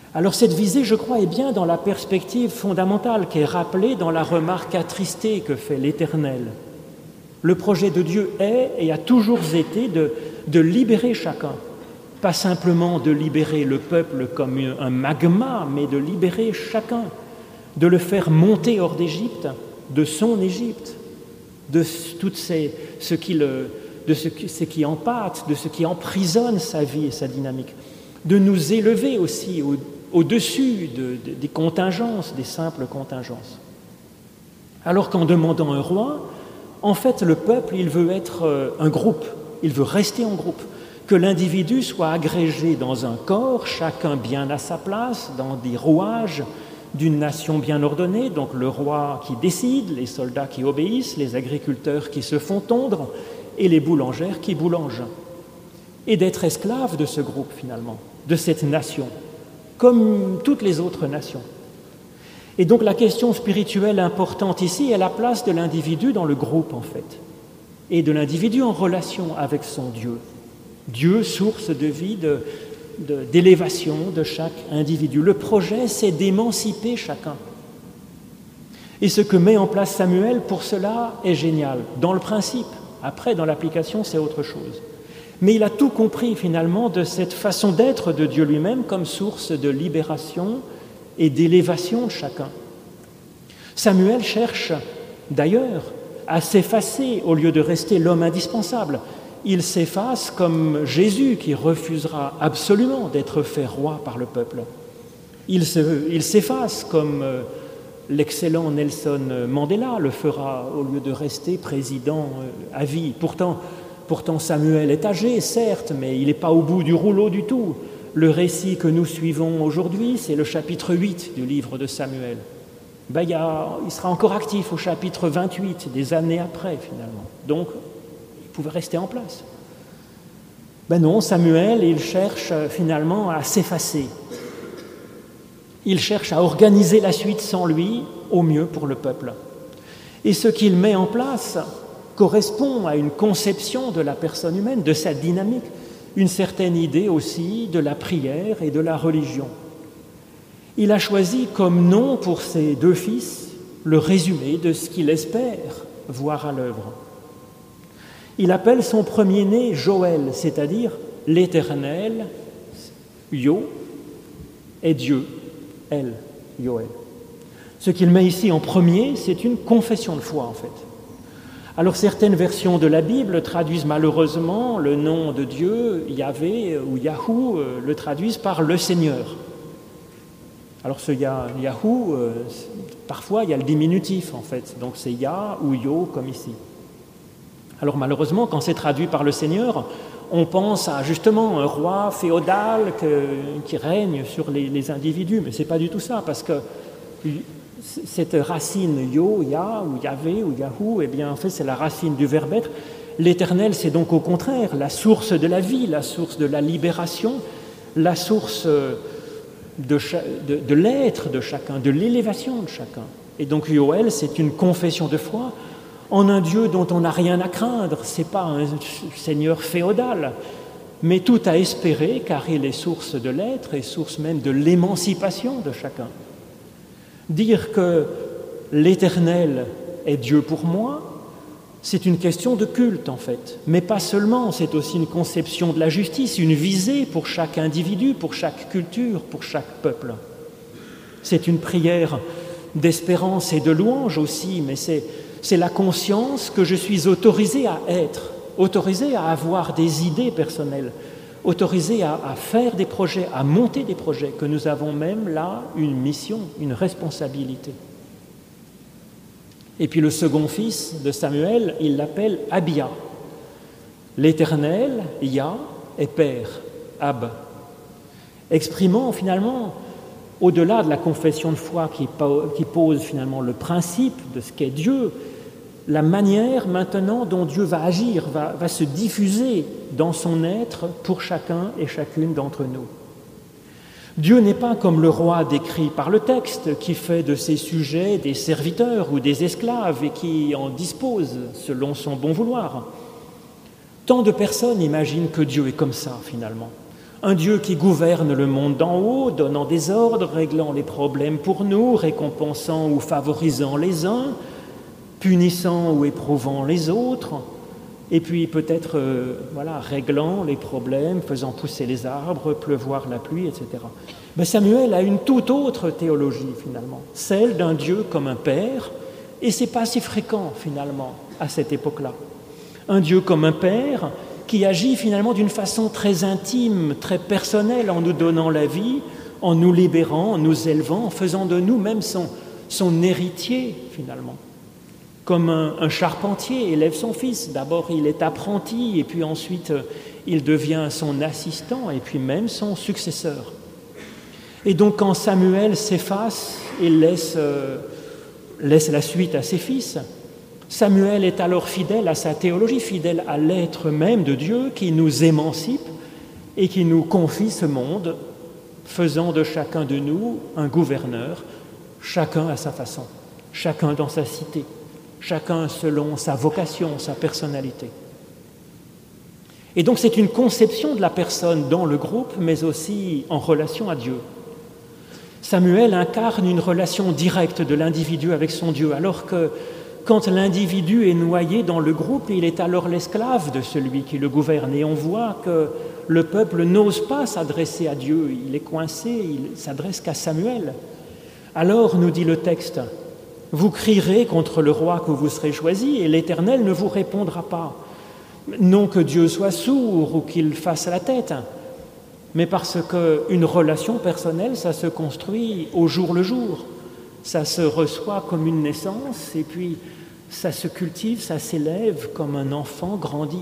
Alors cette visée, je crois, est bien dans la perspective fondamentale qui est rappelée dans la remarque attristée que fait l'Éternel. Le projet de Dieu est et a toujours été de, de libérer chacun, pas simplement de libérer le peuple comme un magma, mais de libérer chacun, de le faire monter hors d'Égypte, de son Égypte, de tout ces, ce qui le, de ce, ce qui empâte, de ce qui emprisonne sa vie et sa dynamique, de nous élever aussi au, au-dessus de, de, des contingences, des simples contingences. Alors qu'en demandant un roi, en fait, le peuple, il veut être un groupe, il veut rester en groupe, que l'individu soit agrégé dans un corps, chacun bien à sa place, dans des rouages d'une nation bien ordonnée, donc le roi qui décide, les soldats qui obéissent, les agriculteurs qui se font tondre et les boulangères qui boulangent. Et d'être esclave de ce groupe finalement, de cette nation, comme toutes les autres nations. Et donc la question spirituelle importante ici est la place de l'individu dans le groupe en fait, et de l'individu en relation avec son Dieu. Dieu, source de vie, de, de, d'élévation de chaque individu. Le projet, c'est d'émanciper chacun. Et ce que met en place Samuel pour cela est génial, dans le principe. Après, dans l'application, c'est autre chose. Mais il a tout compris finalement de cette façon d'être de Dieu lui-même comme source de libération et d'élévation de chacun. Samuel cherche d'ailleurs à s'effacer au lieu de rester l'homme indispensable. Il s'efface comme Jésus qui refusera absolument d'être fait roi par le peuple. Il, se, il s'efface comme l'excellent Nelson Mandela le fera au lieu de rester président à vie. Pourtant, pourtant Samuel est âgé, certes, mais il n'est pas au bout du rouleau du tout. Le récit que nous suivons aujourd'hui, c'est le chapitre huit du livre de Samuel. Ben, il, y a, il sera encore actif au chapitre vingt-huit, des années après finalement. Donc, pouvait rester en place. Ben non, Samuel, il cherche finalement à s'effacer. Il cherche à organiser la suite sans lui, au mieux pour le peuple. Et ce qu'il met en place correspond à une conception de la personne humaine, de sa dynamique, une certaine idée aussi de la prière et de la religion. Il a choisi comme nom pour ses deux fils le résumé de ce qu'il espère voir à l'œuvre. Il appelle son premier-né Joël, c'est-à-dire l'Éternel, Yo, est Dieu, El, Yoel. Ce qu'il met ici en premier, c'est une confession de foi en fait. Alors certaines versions de la Bible traduisent malheureusement le nom de Dieu, Yahvé ou Yahou, le traduisent par le Seigneur. Alors ce Yahou, parfois il y a le diminutif en fait, donc c'est Yah ou Yo comme ici. Alors malheureusement, quand c'est traduit par le Seigneur, on pense à justement un roi féodal que, qui règne sur les, les individus, mais ce n'est pas du tout ça, parce que cette racine Yo, Ya ou Yahvé ou Yahou, eh bien en fait c'est la racine du verbe être. L'Éternel, c'est donc au contraire la source de la vie, la source de la libération, la source de, de, de l'être de chacun, de l'élévation de chacun. Et donc Yoel, c'est une confession de foi en un Dieu dont on n'a rien à craindre. Ce n'est pas un Seigneur féodal, mais tout à espérer, car il est source de l'être et source même de l'émancipation de chacun. Dire que l'Éternel est Dieu pour moi, c'est une question de culte en fait, mais pas seulement, c'est aussi une conception de la justice, une visée pour chaque individu, pour chaque culture, pour chaque peuple. C'est une prière d'espérance et de louange aussi, mais c'est, c'est la conscience que je suis autorisé à être, autorisé à avoir des idées personnelles, autorisé à, à faire des projets, à monter des projets, que nous avons même là une mission, une responsabilité. Et puis le second fils de Samuel, il l'appelle Abia. L'Éternel, Yah, est Père, Ab, exprimant finalement, au-delà de la confession de foi qui, qui pose finalement le principe de ce qu'est Dieu, la manière maintenant dont Dieu va agir, va, va se diffuser dans son être pour chacun et chacune d'entre nous. Dieu n'est pas comme le roi décrit par le texte qui fait de ses sujets des serviteurs ou des esclaves et qui en dispose selon son bon vouloir. Tant de personnes imaginent que Dieu est comme ça finalement, Un Dieu qui gouverne le monde d'en haut, donnant des ordres, réglant les problèmes pour nous, récompensant ou favorisant les uns, punissant ou éprouvant les autres, et puis peut-être euh, voilà, réglant les problèmes, faisant pousser les arbres, pleuvoir la pluie, et cetera. Mais Samuel a une toute autre théologie finalement, celle d'un Dieu comme un père, et c'est pas si fréquent finalement à cette époque-là. Un Dieu comme un père qui agit finalement d'une façon très intime, très personnelle, en nous donnant la vie, en nous libérant, en nous élevant, en faisant de nous même son, son héritier finalement. Comme un, un charpentier élève son fils. D'abord, il est apprenti, et puis ensuite, il devient son assistant, et puis même son successeur. Et donc, quand Samuel s'efface et laisse, euh, laisse la suite à ses fils, Samuel est alors fidèle à sa théologie, fidèle à l'être même de Dieu qui nous émancipe et qui nous confie ce monde, faisant de chacun de nous un gouverneur, chacun à sa façon, chacun dans sa cité, chacun selon sa vocation, sa personnalité. Et donc c'est une conception de la personne dans le groupe, mais aussi en relation à Dieu. Samuel incarne une relation directe de l'individu avec son Dieu, alors que quand l'individu est noyé dans le groupe, il est alors l'esclave de celui qui le gouverne. Et on voit que le peuple n'ose pas s'adresser à Dieu, il est coincé, il s'adresse qu'à Samuel. Alors, nous dit le texte, « Vous crierez contre le roi que vous serez choisi, et l'Éternel ne vous répondra pas. Non que Dieu soit sourd ou qu'il fasse la tête, mais parce qu'une relation personnelle, ça se construit au jour le jour. Ça se reçoit comme une naissance, et puis ça se cultive, ça s'élève comme un enfant grandit.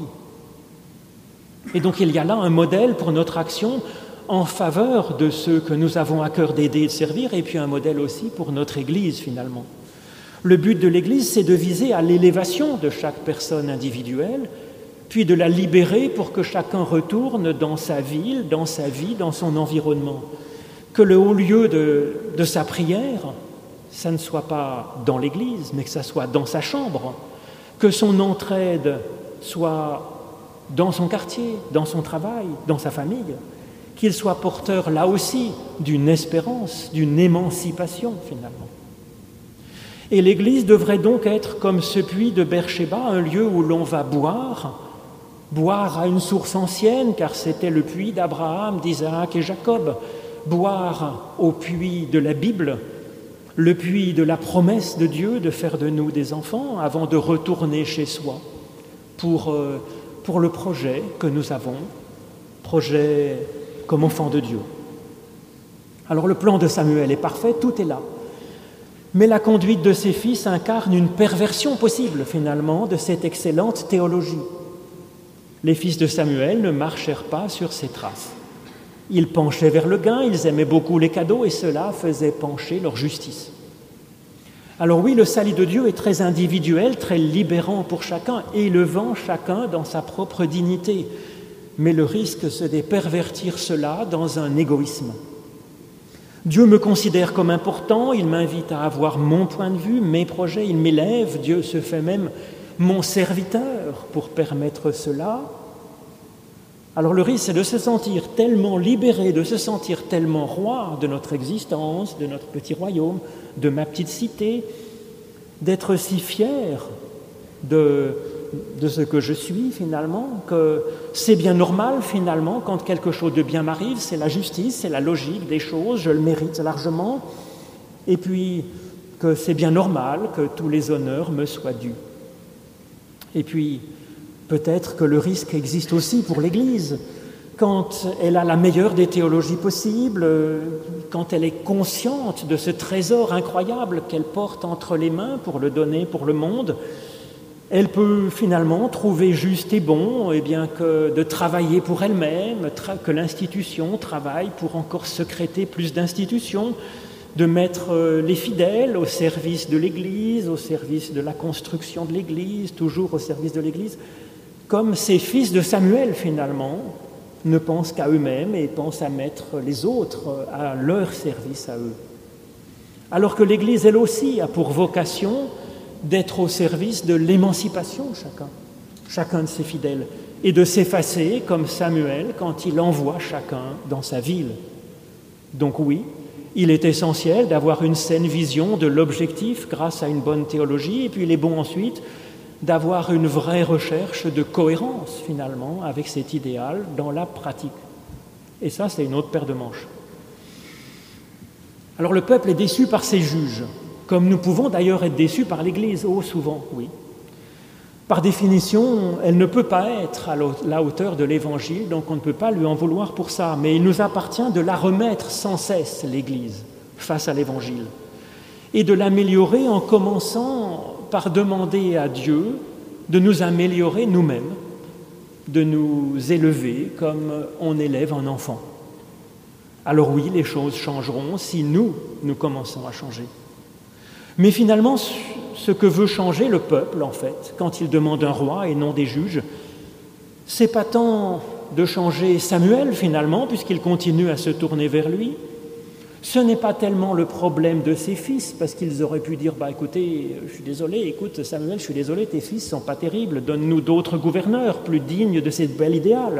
Et donc il y a là un modèle pour notre action en faveur de ceux que nous avons à cœur d'aider et de servir, et puis un modèle aussi pour notre Église finalement. Le but de l'Église, c'est de viser à l'élévation de chaque personne individuelle, puis de la libérer pour que chacun retourne dans sa ville, dans sa vie, dans son environnement. Que le haut lieu de, de sa prière, ça ne soit pas dans l'Église, mais que ça soit dans sa chambre. Que son entraide soit dans son quartier, dans son travail, dans sa famille. Qu'il soit porteur, là aussi, d'une espérance, d'une émancipation, finalement. Et l'Église devrait donc être comme ce puits de Beersheba, un lieu où l'on va boire, boire à une source ancienne, car c'était le puits d'Abraham, d'Isaac et Jacob, boire au puits de la Bible, le puits de la promesse de Dieu de faire de nous des enfants avant de retourner chez soi pour, euh, pour le projet que nous avons, projet comme enfants de Dieu. Alors le plan de Samuel est parfait, tout est là. Mais la conduite de ses fils incarne une perversion possible, finalement, de cette excellente théologie. Les fils de Samuel ne marchèrent pas sur ses traces. Ils penchaient vers le gain, ils aimaient beaucoup les cadeaux, et cela faisait pencher leur justice. Alors oui, le salut de Dieu est très individuel, très libérant pour chacun, élevant chacun dans sa propre dignité. Mais le risque, c'est de pervertir cela dans un égoïsme. Dieu me considère comme important, il m'invite à avoir mon point de vue, mes projets, il m'élève, Dieu se fait même mon serviteur pour permettre cela. Alors le risque, c'est de se sentir tellement libéré, de se sentir tellement roi de notre existence, de notre petit royaume, de ma petite cité, d'être si fier de, de ce que je suis finalement, que c'est bien normal finalement quand quelque chose de bien m'arrive, c'est la justice, c'est la logique des choses, je le mérite largement, et puis que c'est bien normal que tous les honneurs me soient dus. Et puis, peut-être que le risque existe aussi pour l'Église, quand elle a la meilleure des théologies possibles, quand elle est consciente de ce trésor incroyable qu'elle porte entre les mains pour le donner pour le monde, elle peut finalement trouver juste et bon eh bien, que de travailler pour elle-même, tra- que l'institution travaille pour encore secréter plus d'institutions, de mettre les fidèles au service de l'Église, au service de la construction de l'Église, toujours au service de l'Église, comme ces fils de Samuel, finalement, ne pensent qu'à eux-mêmes et pensent à mettre les autres à leur service à eux. Alors que l'Église, elle aussi, a pour vocation d'être au service de l'émancipation, chacun, chacun de ses fidèles, et de s'effacer comme Samuel quand il envoie chacun dans sa ville. Donc oui, il est essentiel d'avoir une saine vision de l'objectif grâce à une bonne théologie, et puis il est bon ensuite d'avoir une vraie recherche de cohérence finalement avec cet idéal dans la pratique. Et ça, c'est une autre paire de manches. Alors le peuple est déçu par ses juges, comme nous pouvons d'ailleurs être déçus par l'Église, oh souvent, oui. Par définition, elle ne peut pas être à la hauteur de l'Évangile, donc on ne peut pas lui en vouloir pour ça. Mais il nous appartient de la remettre sans cesse, l'Église, face à l'Évangile, et de l'améliorer en commençant par demander à Dieu de nous améliorer nous-mêmes, de nous élever comme on élève un enfant. Alors oui, les choses changeront si nous, nous commençons à changer. Mais finalement, ce que veut changer le peuple, en fait, quand il demande un roi et non des juges, c'est pas tant de changer Samuel, finalement, puisqu'il continue à se tourner vers lui. Ce n'est pas tellement le problème de ses fils, parce qu'ils auraient pu dire, bah écoutez, je suis désolé, écoute Samuel, je suis désolé, tes fils sont pas terribles, donne-nous d'autres gouverneurs plus dignes de cette belle idéal.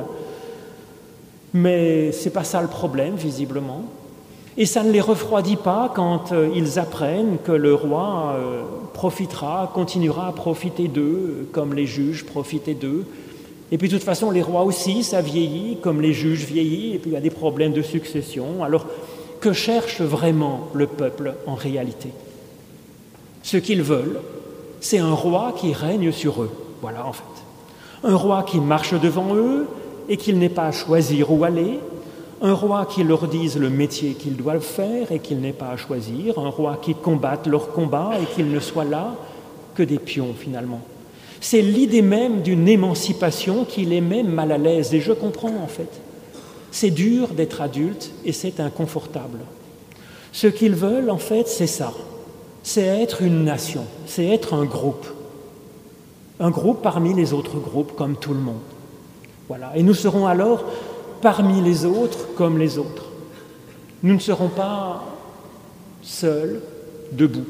Mais c'est pas ça le problème, visiblement. Et ça ne les refroidit pas quand euh, ils apprennent que le roi euh, profitera, continuera à profiter d'eux, comme les juges profitaient d'eux. Et puis de toute façon, les rois aussi, ça vieillit, comme les juges vieillissent, et puis il y a des problèmes de succession. Alors, que cherche vraiment le peuple en réalité? Ce qu'ils veulent, c'est un roi qui règne sur eux. Voilà, en fait. Un roi qui marche devant eux et qu'ils n'aient pas à choisir où aller. Un roi qui leur dise le métier qu'ils doivent faire et qu'ils n'aient pas à choisir, un roi qui combatte leur combat et qu'ils ne soient là que des pions finalement. C'est l'idée même d'une émancipation qui les met mal à l'aise, et je comprends en fait. C'est dur d'être adulte et c'est inconfortable. Ce qu'ils veulent en fait, c'est ça, c'est être une nation, c'est être un groupe. Un groupe parmi les autres groupes comme tout le monde. Voilà. Et nous serons alors parmi les autres comme les autres. Nous ne serons pas seuls, debout.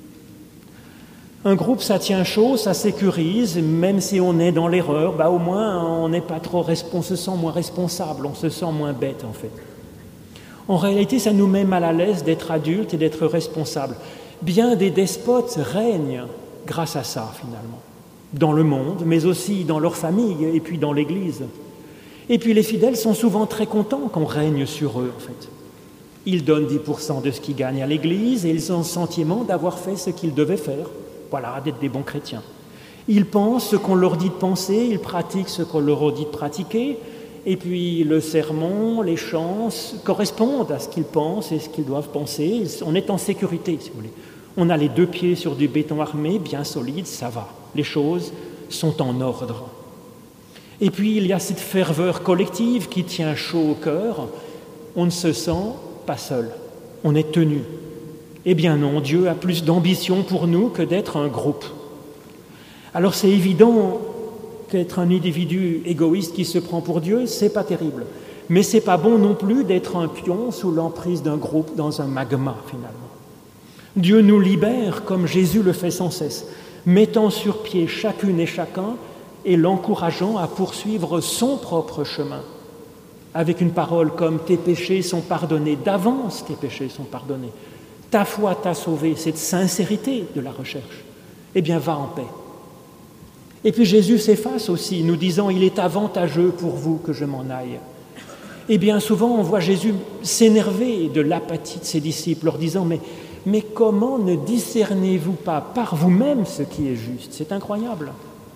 Un groupe, ça tient chaud, ça sécurise, même si on est dans l'erreur, bah au moins on n'est pas trop, on se sent moins responsable, on se sent moins bête en fait. En réalité, ça nous met mal à l'aise d'être adulte et d'être responsable. Bien des despotes règnent grâce à ça finalement, dans le monde, mais aussi dans leur famille et puis dans l'Église. Et puis les fidèles sont souvent très contents qu'on règne sur eux, en fait. Ils donnent dix pour cent de ce qu'ils gagnent à l'Église et ils ont le sentiment d'avoir fait ce qu'ils devaient faire, voilà, d'être des bons chrétiens. Ils pensent ce qu'on leur dit de penser, ils pratiquent ce qu'on leur dit de pratiquer, et puis le sermon, les chants correspondent à ce qu'ils pensent et ce qu'ils doivent penser. On est en sécurité, si vous voulez. On a les deux pieds sur du béton armé, bien solide, ça va. Les choses sont en ordre. Et puis, il y a cette ferveur collective qui tient chaud au cœur. On ne se sent pas seul. On est tenu. Eh bien non, Dieu a plus d'ambition pour nous que d'être un groupe. Alors c'est évident qu'être un individu égoïste qui se prend pour Dieu, c'est pas terrible. Mais c'est pas bon non plus d'être un pion sous l'emprise d'un groupe dans un magma, finalement. Dieu nous libère comme Jésus le fait sans cesse, mettant sur pied chacune et chacun et l'encourageant à poursuivre son propre chemin, avec une parole comme « tes péchés sont pardonnés », d'avance tes péchés sont pardonnés, ta foi t'a sauvé, cette sincérité de la recherche, eh bien va en paix. Et puis Jésus s'efface aussi, nous disant « il est avantageux pour vous que je m'en aille ». Et bien souvent on voit Jésus s'énerver de l'apathie de ses disciples, leur disant « mais, mais comment ne discernez-vous pas par vous-même ce qui est juste ?» C'est incroyable.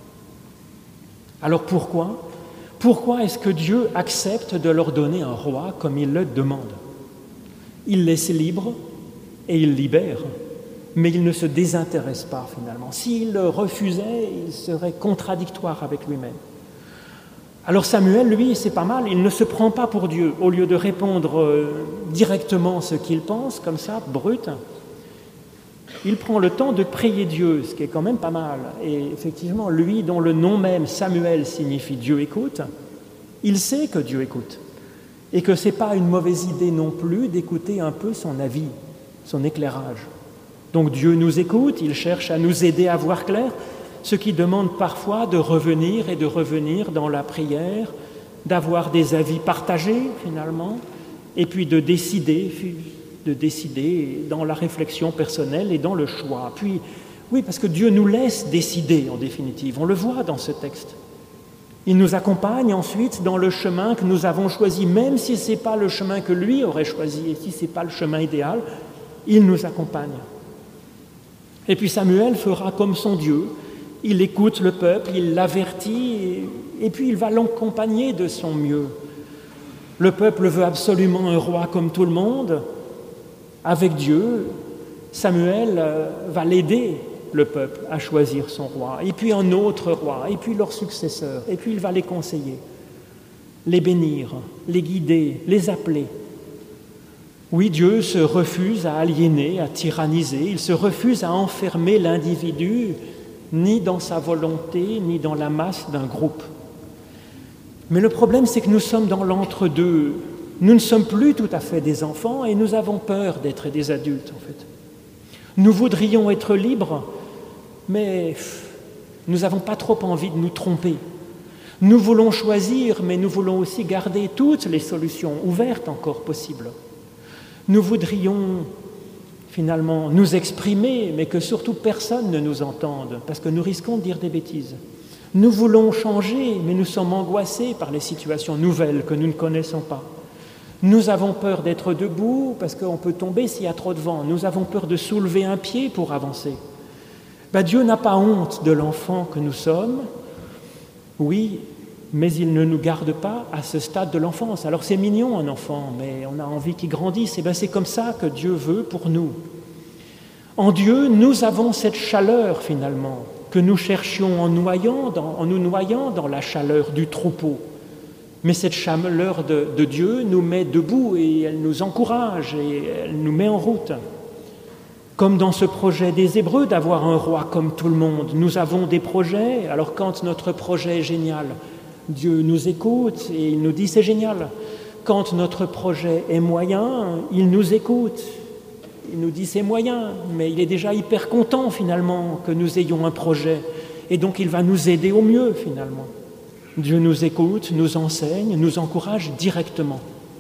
Alors pourquoi ? Pourquoi est-ce que Dieu accepte de leur donner un roi comme il le demande ? Il laisse libre et il libère, mais il ne se désintéresse pas finalement. S'il refusait, il serait contradictoire avec lui-même. Alors Samuel, lui, c'est pas mal, il ne se prend pas pour Dieu. Au lieu de répondre directement ce qu'il pense, comme ça, brut, il prend le temps de prier Dieu, ce qui est quand même pas mal. Et effectivement, lui dont le nom même, Samuel, signifie Dieu écoute, il sait que Dieu écoute. Et que ce n'est pas une mauvaise idée non plus d'écouter un peu son avis, son éclairage. Donc Dieu nous écoute, il cherche à nous aider à voir clair. ce qui demande parfois de revenir et de revenir dans la prière, d'avoir des avis partagés finalement, et puis de décider, de décider dans la réflexion personnelle et dans le choix. Puis, oui, parce que Dieu nous laisse décider en définitive, on le voit dans ce texte. Il nous accompagne ensuite dans le chemin que nous avons choisi, même si ce n'est pas le chemin que lui aurait choisi et si ce n'est pas le chemin idéal, il nous accompagne. Et puis Samuel fera comme son Dieu, il écoute le peuple, il l'avertit et, et puis il va l'accompagner de son mieux. Le peuple veut absolument un roi comme tout le monde. Avec Dieu, Samuel va l'aider, le peuple, à choisir son roi, et puis un autre roi, et puis leur successeur, et puis il va les conseiller, les bénir, les guider, les appeler. Oui, Dieu se refuse à aliéner, à tyranniser, il se refuse à enfermer l'individu ni dans sa volonté, ni dans la masse d'un groupe. Mais le problème, c'est que nous sommes dans l'entre-deux. Nous ne sommes plus tout à fait des enfants et nous avons peur d'être des adultes, en fait. Nous voudrions être libres, mais nous n'avons pas trop envie de nous tromper. Nous voulons choisir, mais nous voulons aussi garder toutes les solutions ouvertes encore possibles. Nous voudrions finalement nous exprimer, mais que surtout personne ne nous entende, parce que nous risquons de dire des bêtises. Nous voulons changer, mais nous sommes angoissés par les situations nouvelles que nous ne connaissons pas. Nous avons peur d'être debout, parce qu'on peut tomber s'il y a trop de vent. Nous avons peur de soulever un pied pour avancer. Ben, Dieu n'a pas honte de l'enfant que nous sommes, oui, mais il ne nous garde pas à ce stade de l'enfance. Alors c'est mignon un enfant, mais on a envie qu'il grandisse. Et bien c'est comme ça que Dieu veut pour nous. En Dieu, nous avons cette chaleur finalement, que nous cherchions en, noyant dans, en nous noyant dans la chaleur du troupeau. Mais cette chaleur de, de Dieu nous met debout et elle nous encourage et elle nous met en route. Comme dans ce projet des Hébreux d'avoir un roi comme tout le monde, nous avons des projets. Alors quand notre projet est génial, Dieu nous écoute et il nous dit c'est génial. Quand notre projet est moyen, il nous écoute. Il nous dit c'est moyen, mais il est déjà hyper content finalement que nous ayons un projet. Et donc il va nous aider au mieux finalement. Dieu nous écoute, nous enseigne, nous encourage directement.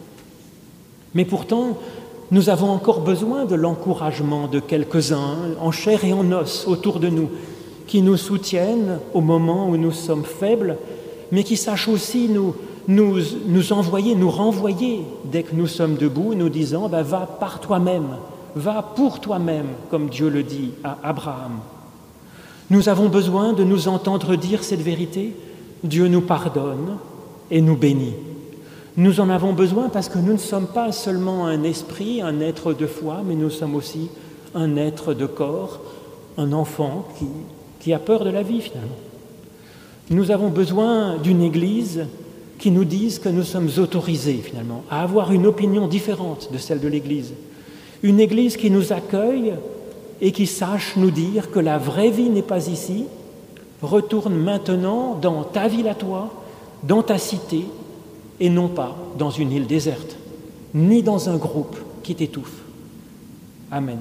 Mais pourtant, nous avons encore besoin de l'encouragement de quelques-uns, en chair et en os, autour de nous, qui nous soutiennent au moment où nous sommes faibles, mais qui sachent aussi nous, nous, nous envoyer, nous renvoyer dès que nous sommes debout, nous disant ben, « va par toi-même, va pour toi-même », comme Dieu le dit à Abraham. Nous avons besoin de nous entendre dire cette vérité. Dieu nous pardonne et nous bénit. Nous en avons besoin parce que nous ne sommes pas seulement un esprit, un être de foi, mais nous sommes aussi un être de corps, un enfant qui, qui a peur de la vie finalement. Nous avons besoin d'une Église qui nous dise que nous sommes autorisés finalement à avoir une opinion différente de celle de l'Église. Une Église qui nous accueille et qui sache nous dire que la vraie vie n'est pas ici. Retourne maintenant dans ta ville à toi, dans ta cité, et non pas dans une île déserte, ni dans un groupe qui t'étouffe. Amen.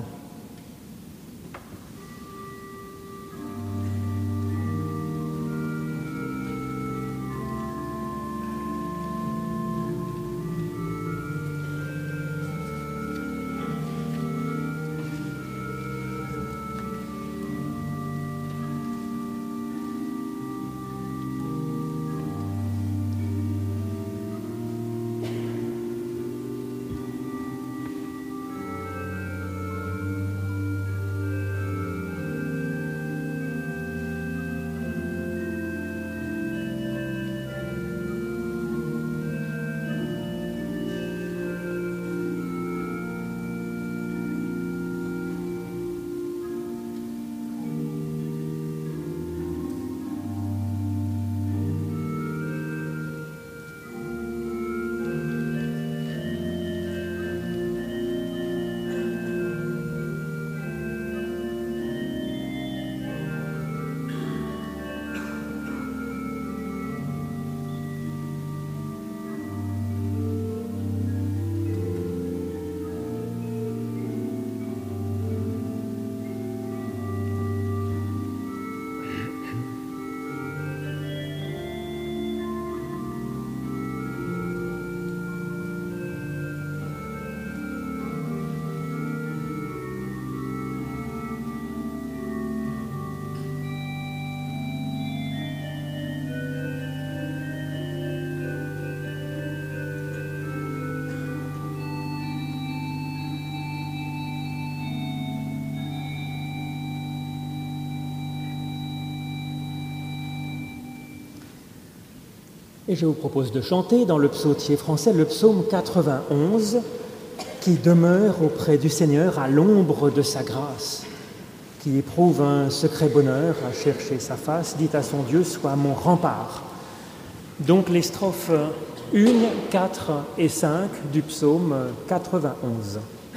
Et je vous propose de chanter dans le psautier français le psaume quatre-vingt-onze qui demeure auprès du Seigneur à l'ombre de sa grâce, qui éprouve un secret bonheur à chercher sa face, dit à son Dieu, sois mon rempart. Donc les strophes un, quatre et cinq du psaume quatre-vingt-onze.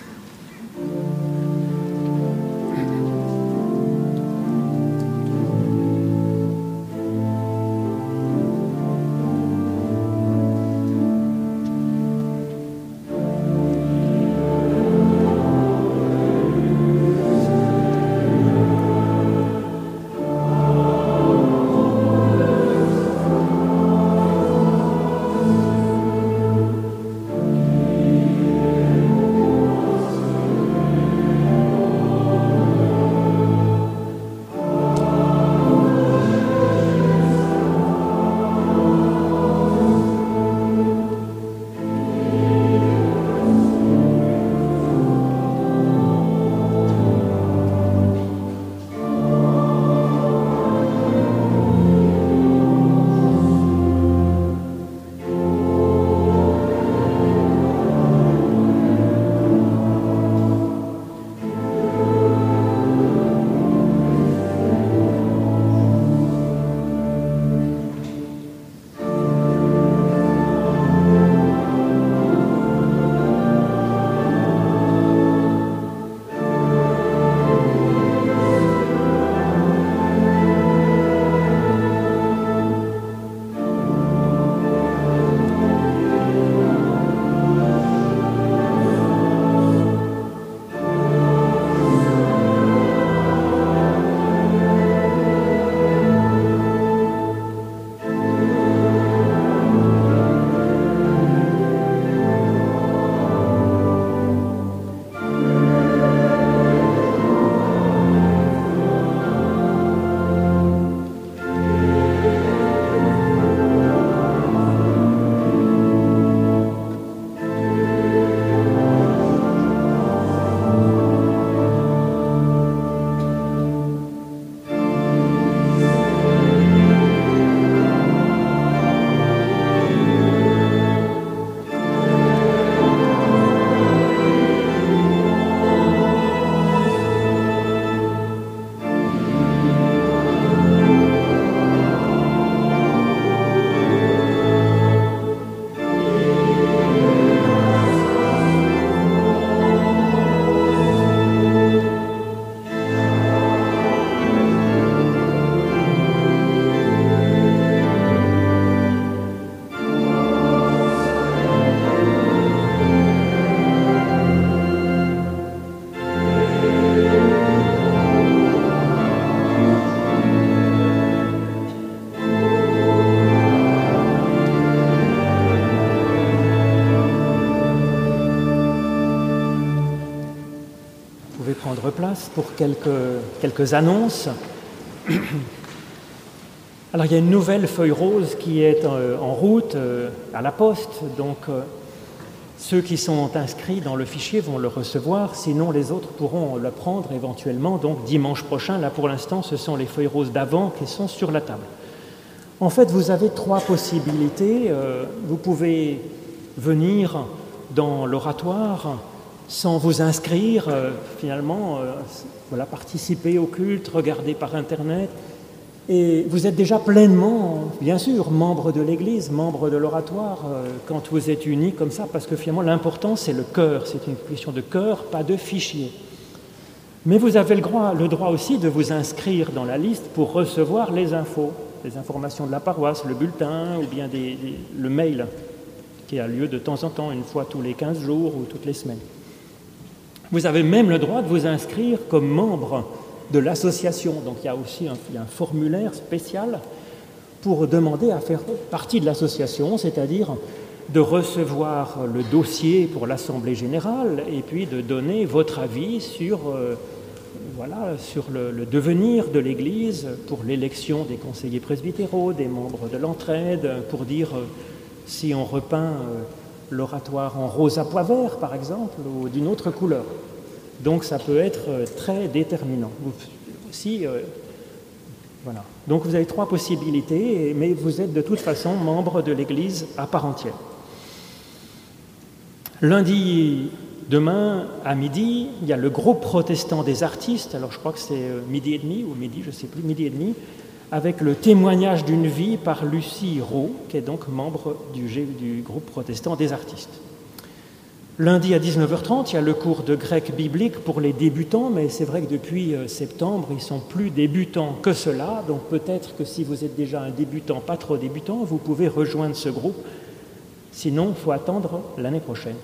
Place pour quelques, quelques annonces. Alors il y a une nouvelle feuille rose qui est euh, en route euh, à la poste, donc euh, ceux qui sont inscrits dans le fichier vont le recevoir, sinon les autres pourront le prendre éventuellement, donc dimanche prochain. Là pour l'instant ce sont les feuilles roses d'avant qui sont sur la table. En fait vous avez trois possibilités. Euh, vous pouvez venir dans l'oratoire sans vous inscrire, euh, finalement, euh, voilà, participer au culte, regarder par Internet. Et vous êtes déjà pleinement, bien sûr, membre de l'Église, membre de l'oratoire, euh, quand vous êtes unis comme ça, parce que finalement, l'important, c'est le cœur. C'est une question de cœur, pas de fichier. Mais vous avez le droit, le droit aussi de vous inscrire dans la liste pour recevoir les infos, les informations de la paroisse, le bulletin ou bien des, des, le mail, qui a lieu de temps en temps, une fois tous les quinze jours ou toutes les semaines. Vous avez même le droit de vous inscrire comme membre de l'association. Donc il y a aussi un, il y a un formulaire spécial pour demander à faire partie de l'association, c'est-à-dire de recevoir le dossier pour l'Assemblée générale et puis de donner votre avis sur, euh, voilà, sur le, le devenir de l'Église, pour l'élection des conseillers presbytéraux, des membres de l'entraide, pour dire euh, si on repeint euh, l'oratoire en rose à pois vert, par exemple, ou d'une autre couleur. Donc ça peut être très déterminant. Vous aussi, euh, Voilà. Donc vous avez trois possibilités, mais vous êtes de toute façon membre de l'Église à part entière. Lundi, demain, à midi, il y a le groupe protestant des artistes, alors je crois que c'est midi et demi, ou midi, je ne sais plus, midi et demi, avec le témoignage d'une vie par Lucie Roux, qui est donc membre du, du groupe protestant des artistes. Lundi à dix-neuf heures trente, il y a le cours de grec biblique pour les débutants, mais c'est vrai que depuis septembre, ils sont plus débutants que cela, donc peut-être que si vous êtes déjà un débutant, pas trop débutant, vous pouvez rejoindre ce groupe, sinon il faut attendre l'année prochaine.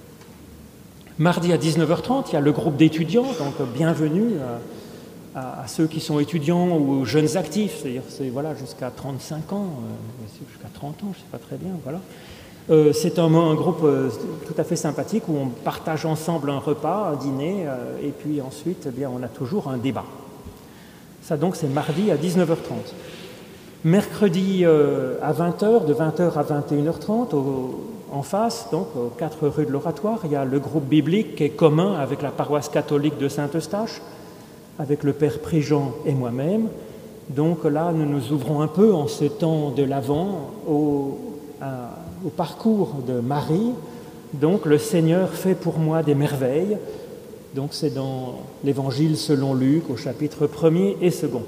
Mardi à dix-neuf heures trente, il y a le groupe d'étudiants, donc bienvenue à, à, à ceux qui sont étudiants ou jeunes actifs, c'est-à-dire c'est, voilà, jusqu'à trente-cinq ans, euh, jusqu'à trente ans, je ne sais pas très bien, voilà. Euh, c'est un, un groupe euh, tout à fait sympathique où on partage ensemble un repas, un dîner, euh, et puis ensuite, eh bien, on a toujours un débat. Ça donc, c'est mardi à dix-neuf heures trente. Mercredi euh, à vingt heures, de vingt heures à vingt et une heures trente, au, en face, donc aux quatre rues de l'Oratoire, il y a le groupe biblique qui est commun avec la paroisse catholique de Saint-Eustache, avec le père Préjean et moi-même. Donc là, nous nous ouvrons un peu en ce temps de l'Avent au, à, au parcours de Marie. Donc le Seigneur fait pour moi des merveilles. Donc c'est dans l'Évangile selon Luc au chapitre premier et second.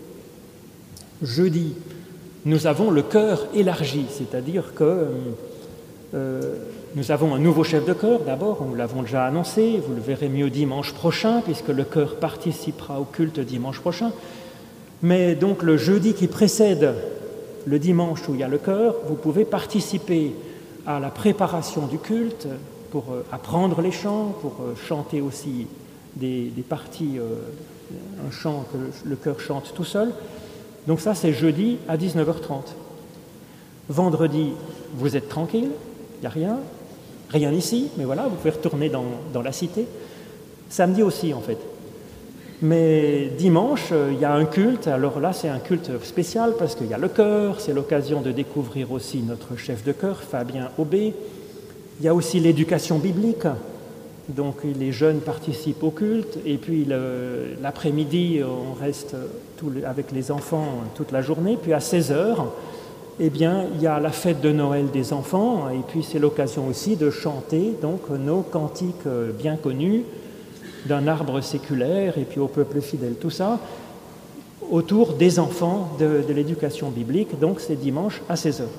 Jeudi, nous avons le chœur élargi, c'est-à-dire que euh, nous avons un nouveau chef de chœur d'abord, nous l'avons déjà annoncé, vous le verrez mieux dimanche prochain, puisque le chœur participera au culte dimanche prochain. Mais donc le jeudi qui précède le dimanche où il y a le chœur, vous pouvez participer à la préparation du culte pour euh, apprendre les chants, pour euh, chanter aussi des, des parties, euh, un chant que le, le chœur chante tout seul. Donc ça, c'est jeudi à dix-neuf heures trente. Vendredi, vous êtes tranquille, il n'y a rien, rien ici, mais voilà, vous pouvez retourner dans, dans la cité. Samedi aussi, en fait. Mais dimanche, il y a un culte, alors là, c'est un culte spécial parce qu'il y a le chœur, c'est l'occasion de découvrir aussi notre chef de chœur, Fabien Aubé. Il y a aussi l'éducation biblique. Donc les jeunes participent au culte et puis le, l'après-midi, on reste tout, avec les enfants toute la journée. Puis à seize heures, eh bien, il y a la fête de Noël des enfants et puis c'est l'occasion aussi de chanter donc, nos cantiques bien connus d'un arbre séculaire et puis au peuple fidèle, tout ça autour des enfants de, de l'éducation biblique. Donc c'est dimanche à seize heures.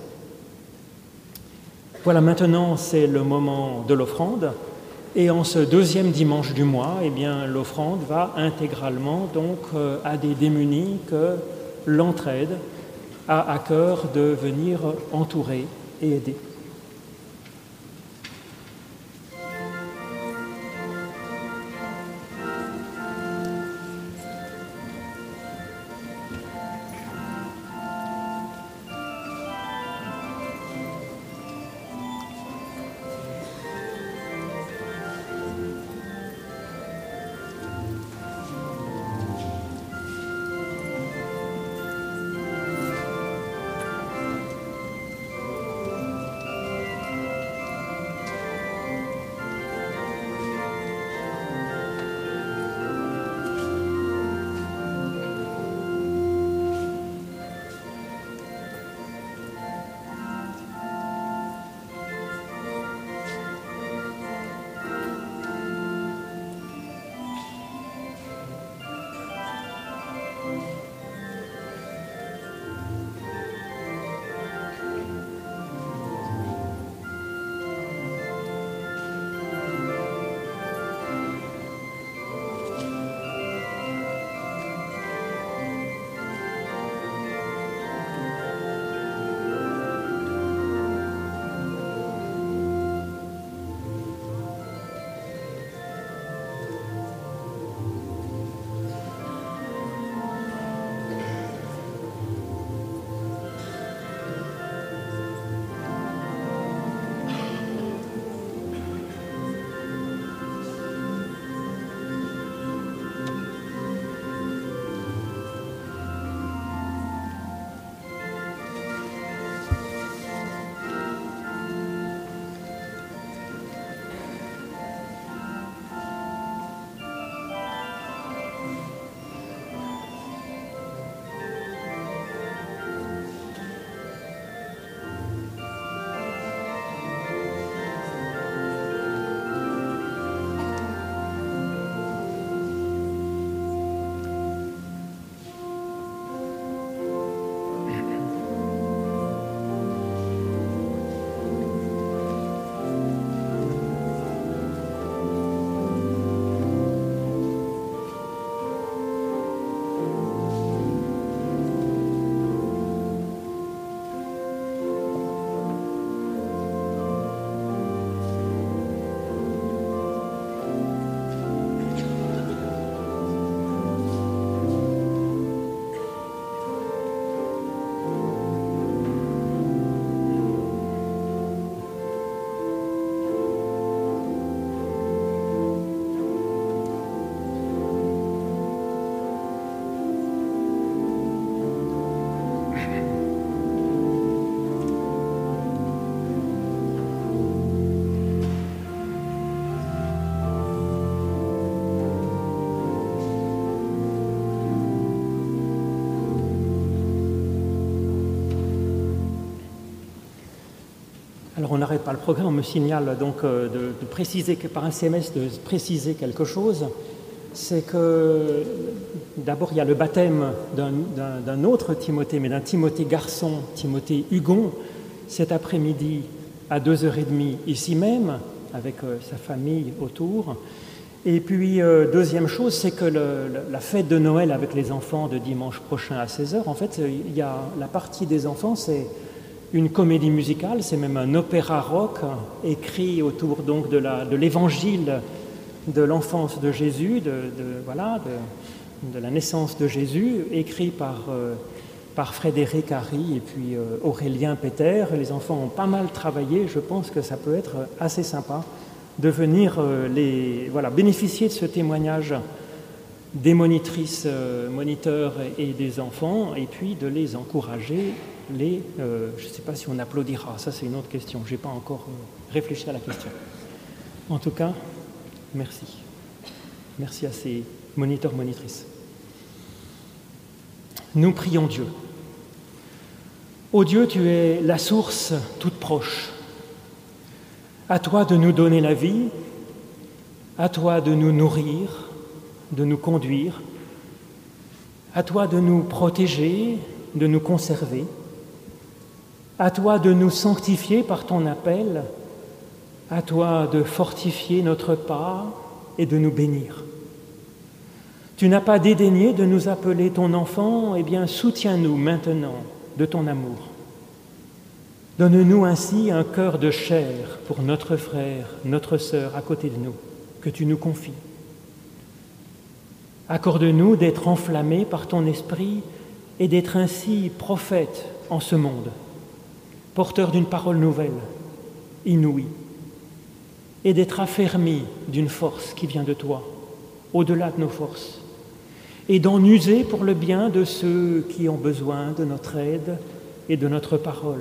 Voilà, maintenant c'est le moment de l'offrande. Et en ce deuxième dimanche du mois, eh bien, l'offrande va intégralement donc euh, à des démunis que l'entraide a à cœur de venir entourer et aider. Alors on n'arrête pas le programme, on me signale donc de, de préciser, que par un S M S, de préciser quelque chose. C'est que d'abord il y a le baptême d'un, d'un, d'un autre Timothée, mais d'un Timothée garçon, Timothée Hugon, cet après-midi à deux heures trente ici même, avec euh, sa famille autour. Et puis, euh, deuxième chose, c'est que le, la fête de Noël avec les enfants de dimanche prochain à seize heures, en fait, il y a la partie des enfants, c'est une comédie musicale, c'est même un opéra rock écrit autour donc de, la, de l'évangile de l'enfance de Jésus, de, de, voilà, de, de la naissance de Jésus, écrit par, euh, par Frédéric Harry et puis euh, Aurélien Péter. Les enfants ont pas mal travaillé, je pense que ça peut être assez sympa de venir euh, les, voilà, bénéficier de ce témoignage des monitrices, euh, moniteurs et, et des enfants, et puis de les encourager. Les, euh, je ne sais pas si on applaudira, ça c'est une autre question, je n'ai pas encore euh, réfléchi à la question. En tout cas, merci. Merci à ces moniteurs, monitrices. Nous prions Dieu. Ô Dieu, tu es la source toute proche. À toi de nous donner la vie, à toi de nous nourrir, de nous conduire, à toi de nous protéger, de nous conserver, à toi de nous sanctifier par ton appel, à toi de fortifier notre pas et de nous bénir. Tu n'as pas dédaigné de nous appeler ton enfant, eh bien soutiens-nous maintenant de ton amour. Donne-nous ainsi un cœur de chair pour notre frère, notre sœur à côté de nous, que tu nous confies. Accorde-nous d'être enflammés par ton esprit et d'être ainsi prophètes en ce monde, porteurs d'une parole nouvelle, inouïe, et d'être affermis d'une force qui vient de toi, au-delà de nos forces, et d'en user pour le bien de ceux qui ont besoin de notre aide et de notre parole.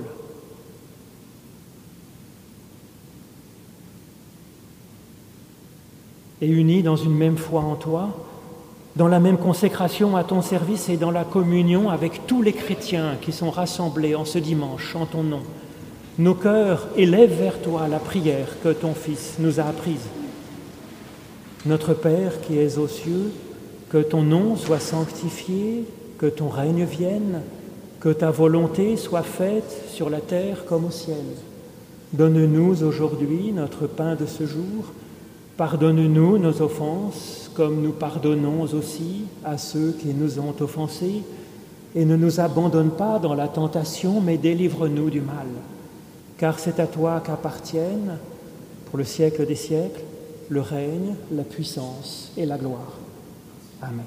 Et unis dans une même foi en toi, dans la même consécration à ton service et dans la communion avec tous les chrétiens qui sont rassemblés en ce dimanche en ton nom, nos cœurs élèvent vers toi la prière que ton Fils nous a apprise. Notre Père qui es aux cieux, que ton nom soit sanctifié, que ton règne vienne, que ta volonté soit faite sur la terre comme au ciel. Donne-nous aujourd'hui notre pain de ce jour. Pardonne-nous nos offenses, comme nous pardonnons aussi à ceux qui nous ont offensés, et ne nous abandonne pas dans la tentation, mais délivre-nous du mal. Car c'est à toi qu'appartiennent, pour le siècle des siècles, le règne, la puissance et la gloire. Amen.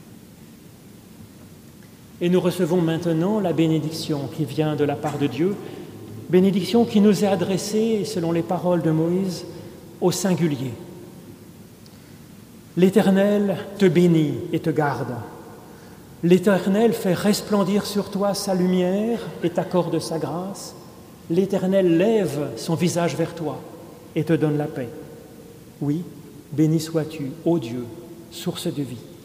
Et nous recevons maintenant la bénédiction qui vient de la part de Dieu, bénédiction qui nous est adressée, selon les paroles de Moïse, au singulier. L'Éternel te bénit et te garde. L'Éternel fait resplendir sur toi sa lumière et t'accorde sa grâce. L'Éternel lève son visage vers toi et te donne la paix. Oui, béni sois-tu, ô Dieu, source de vie.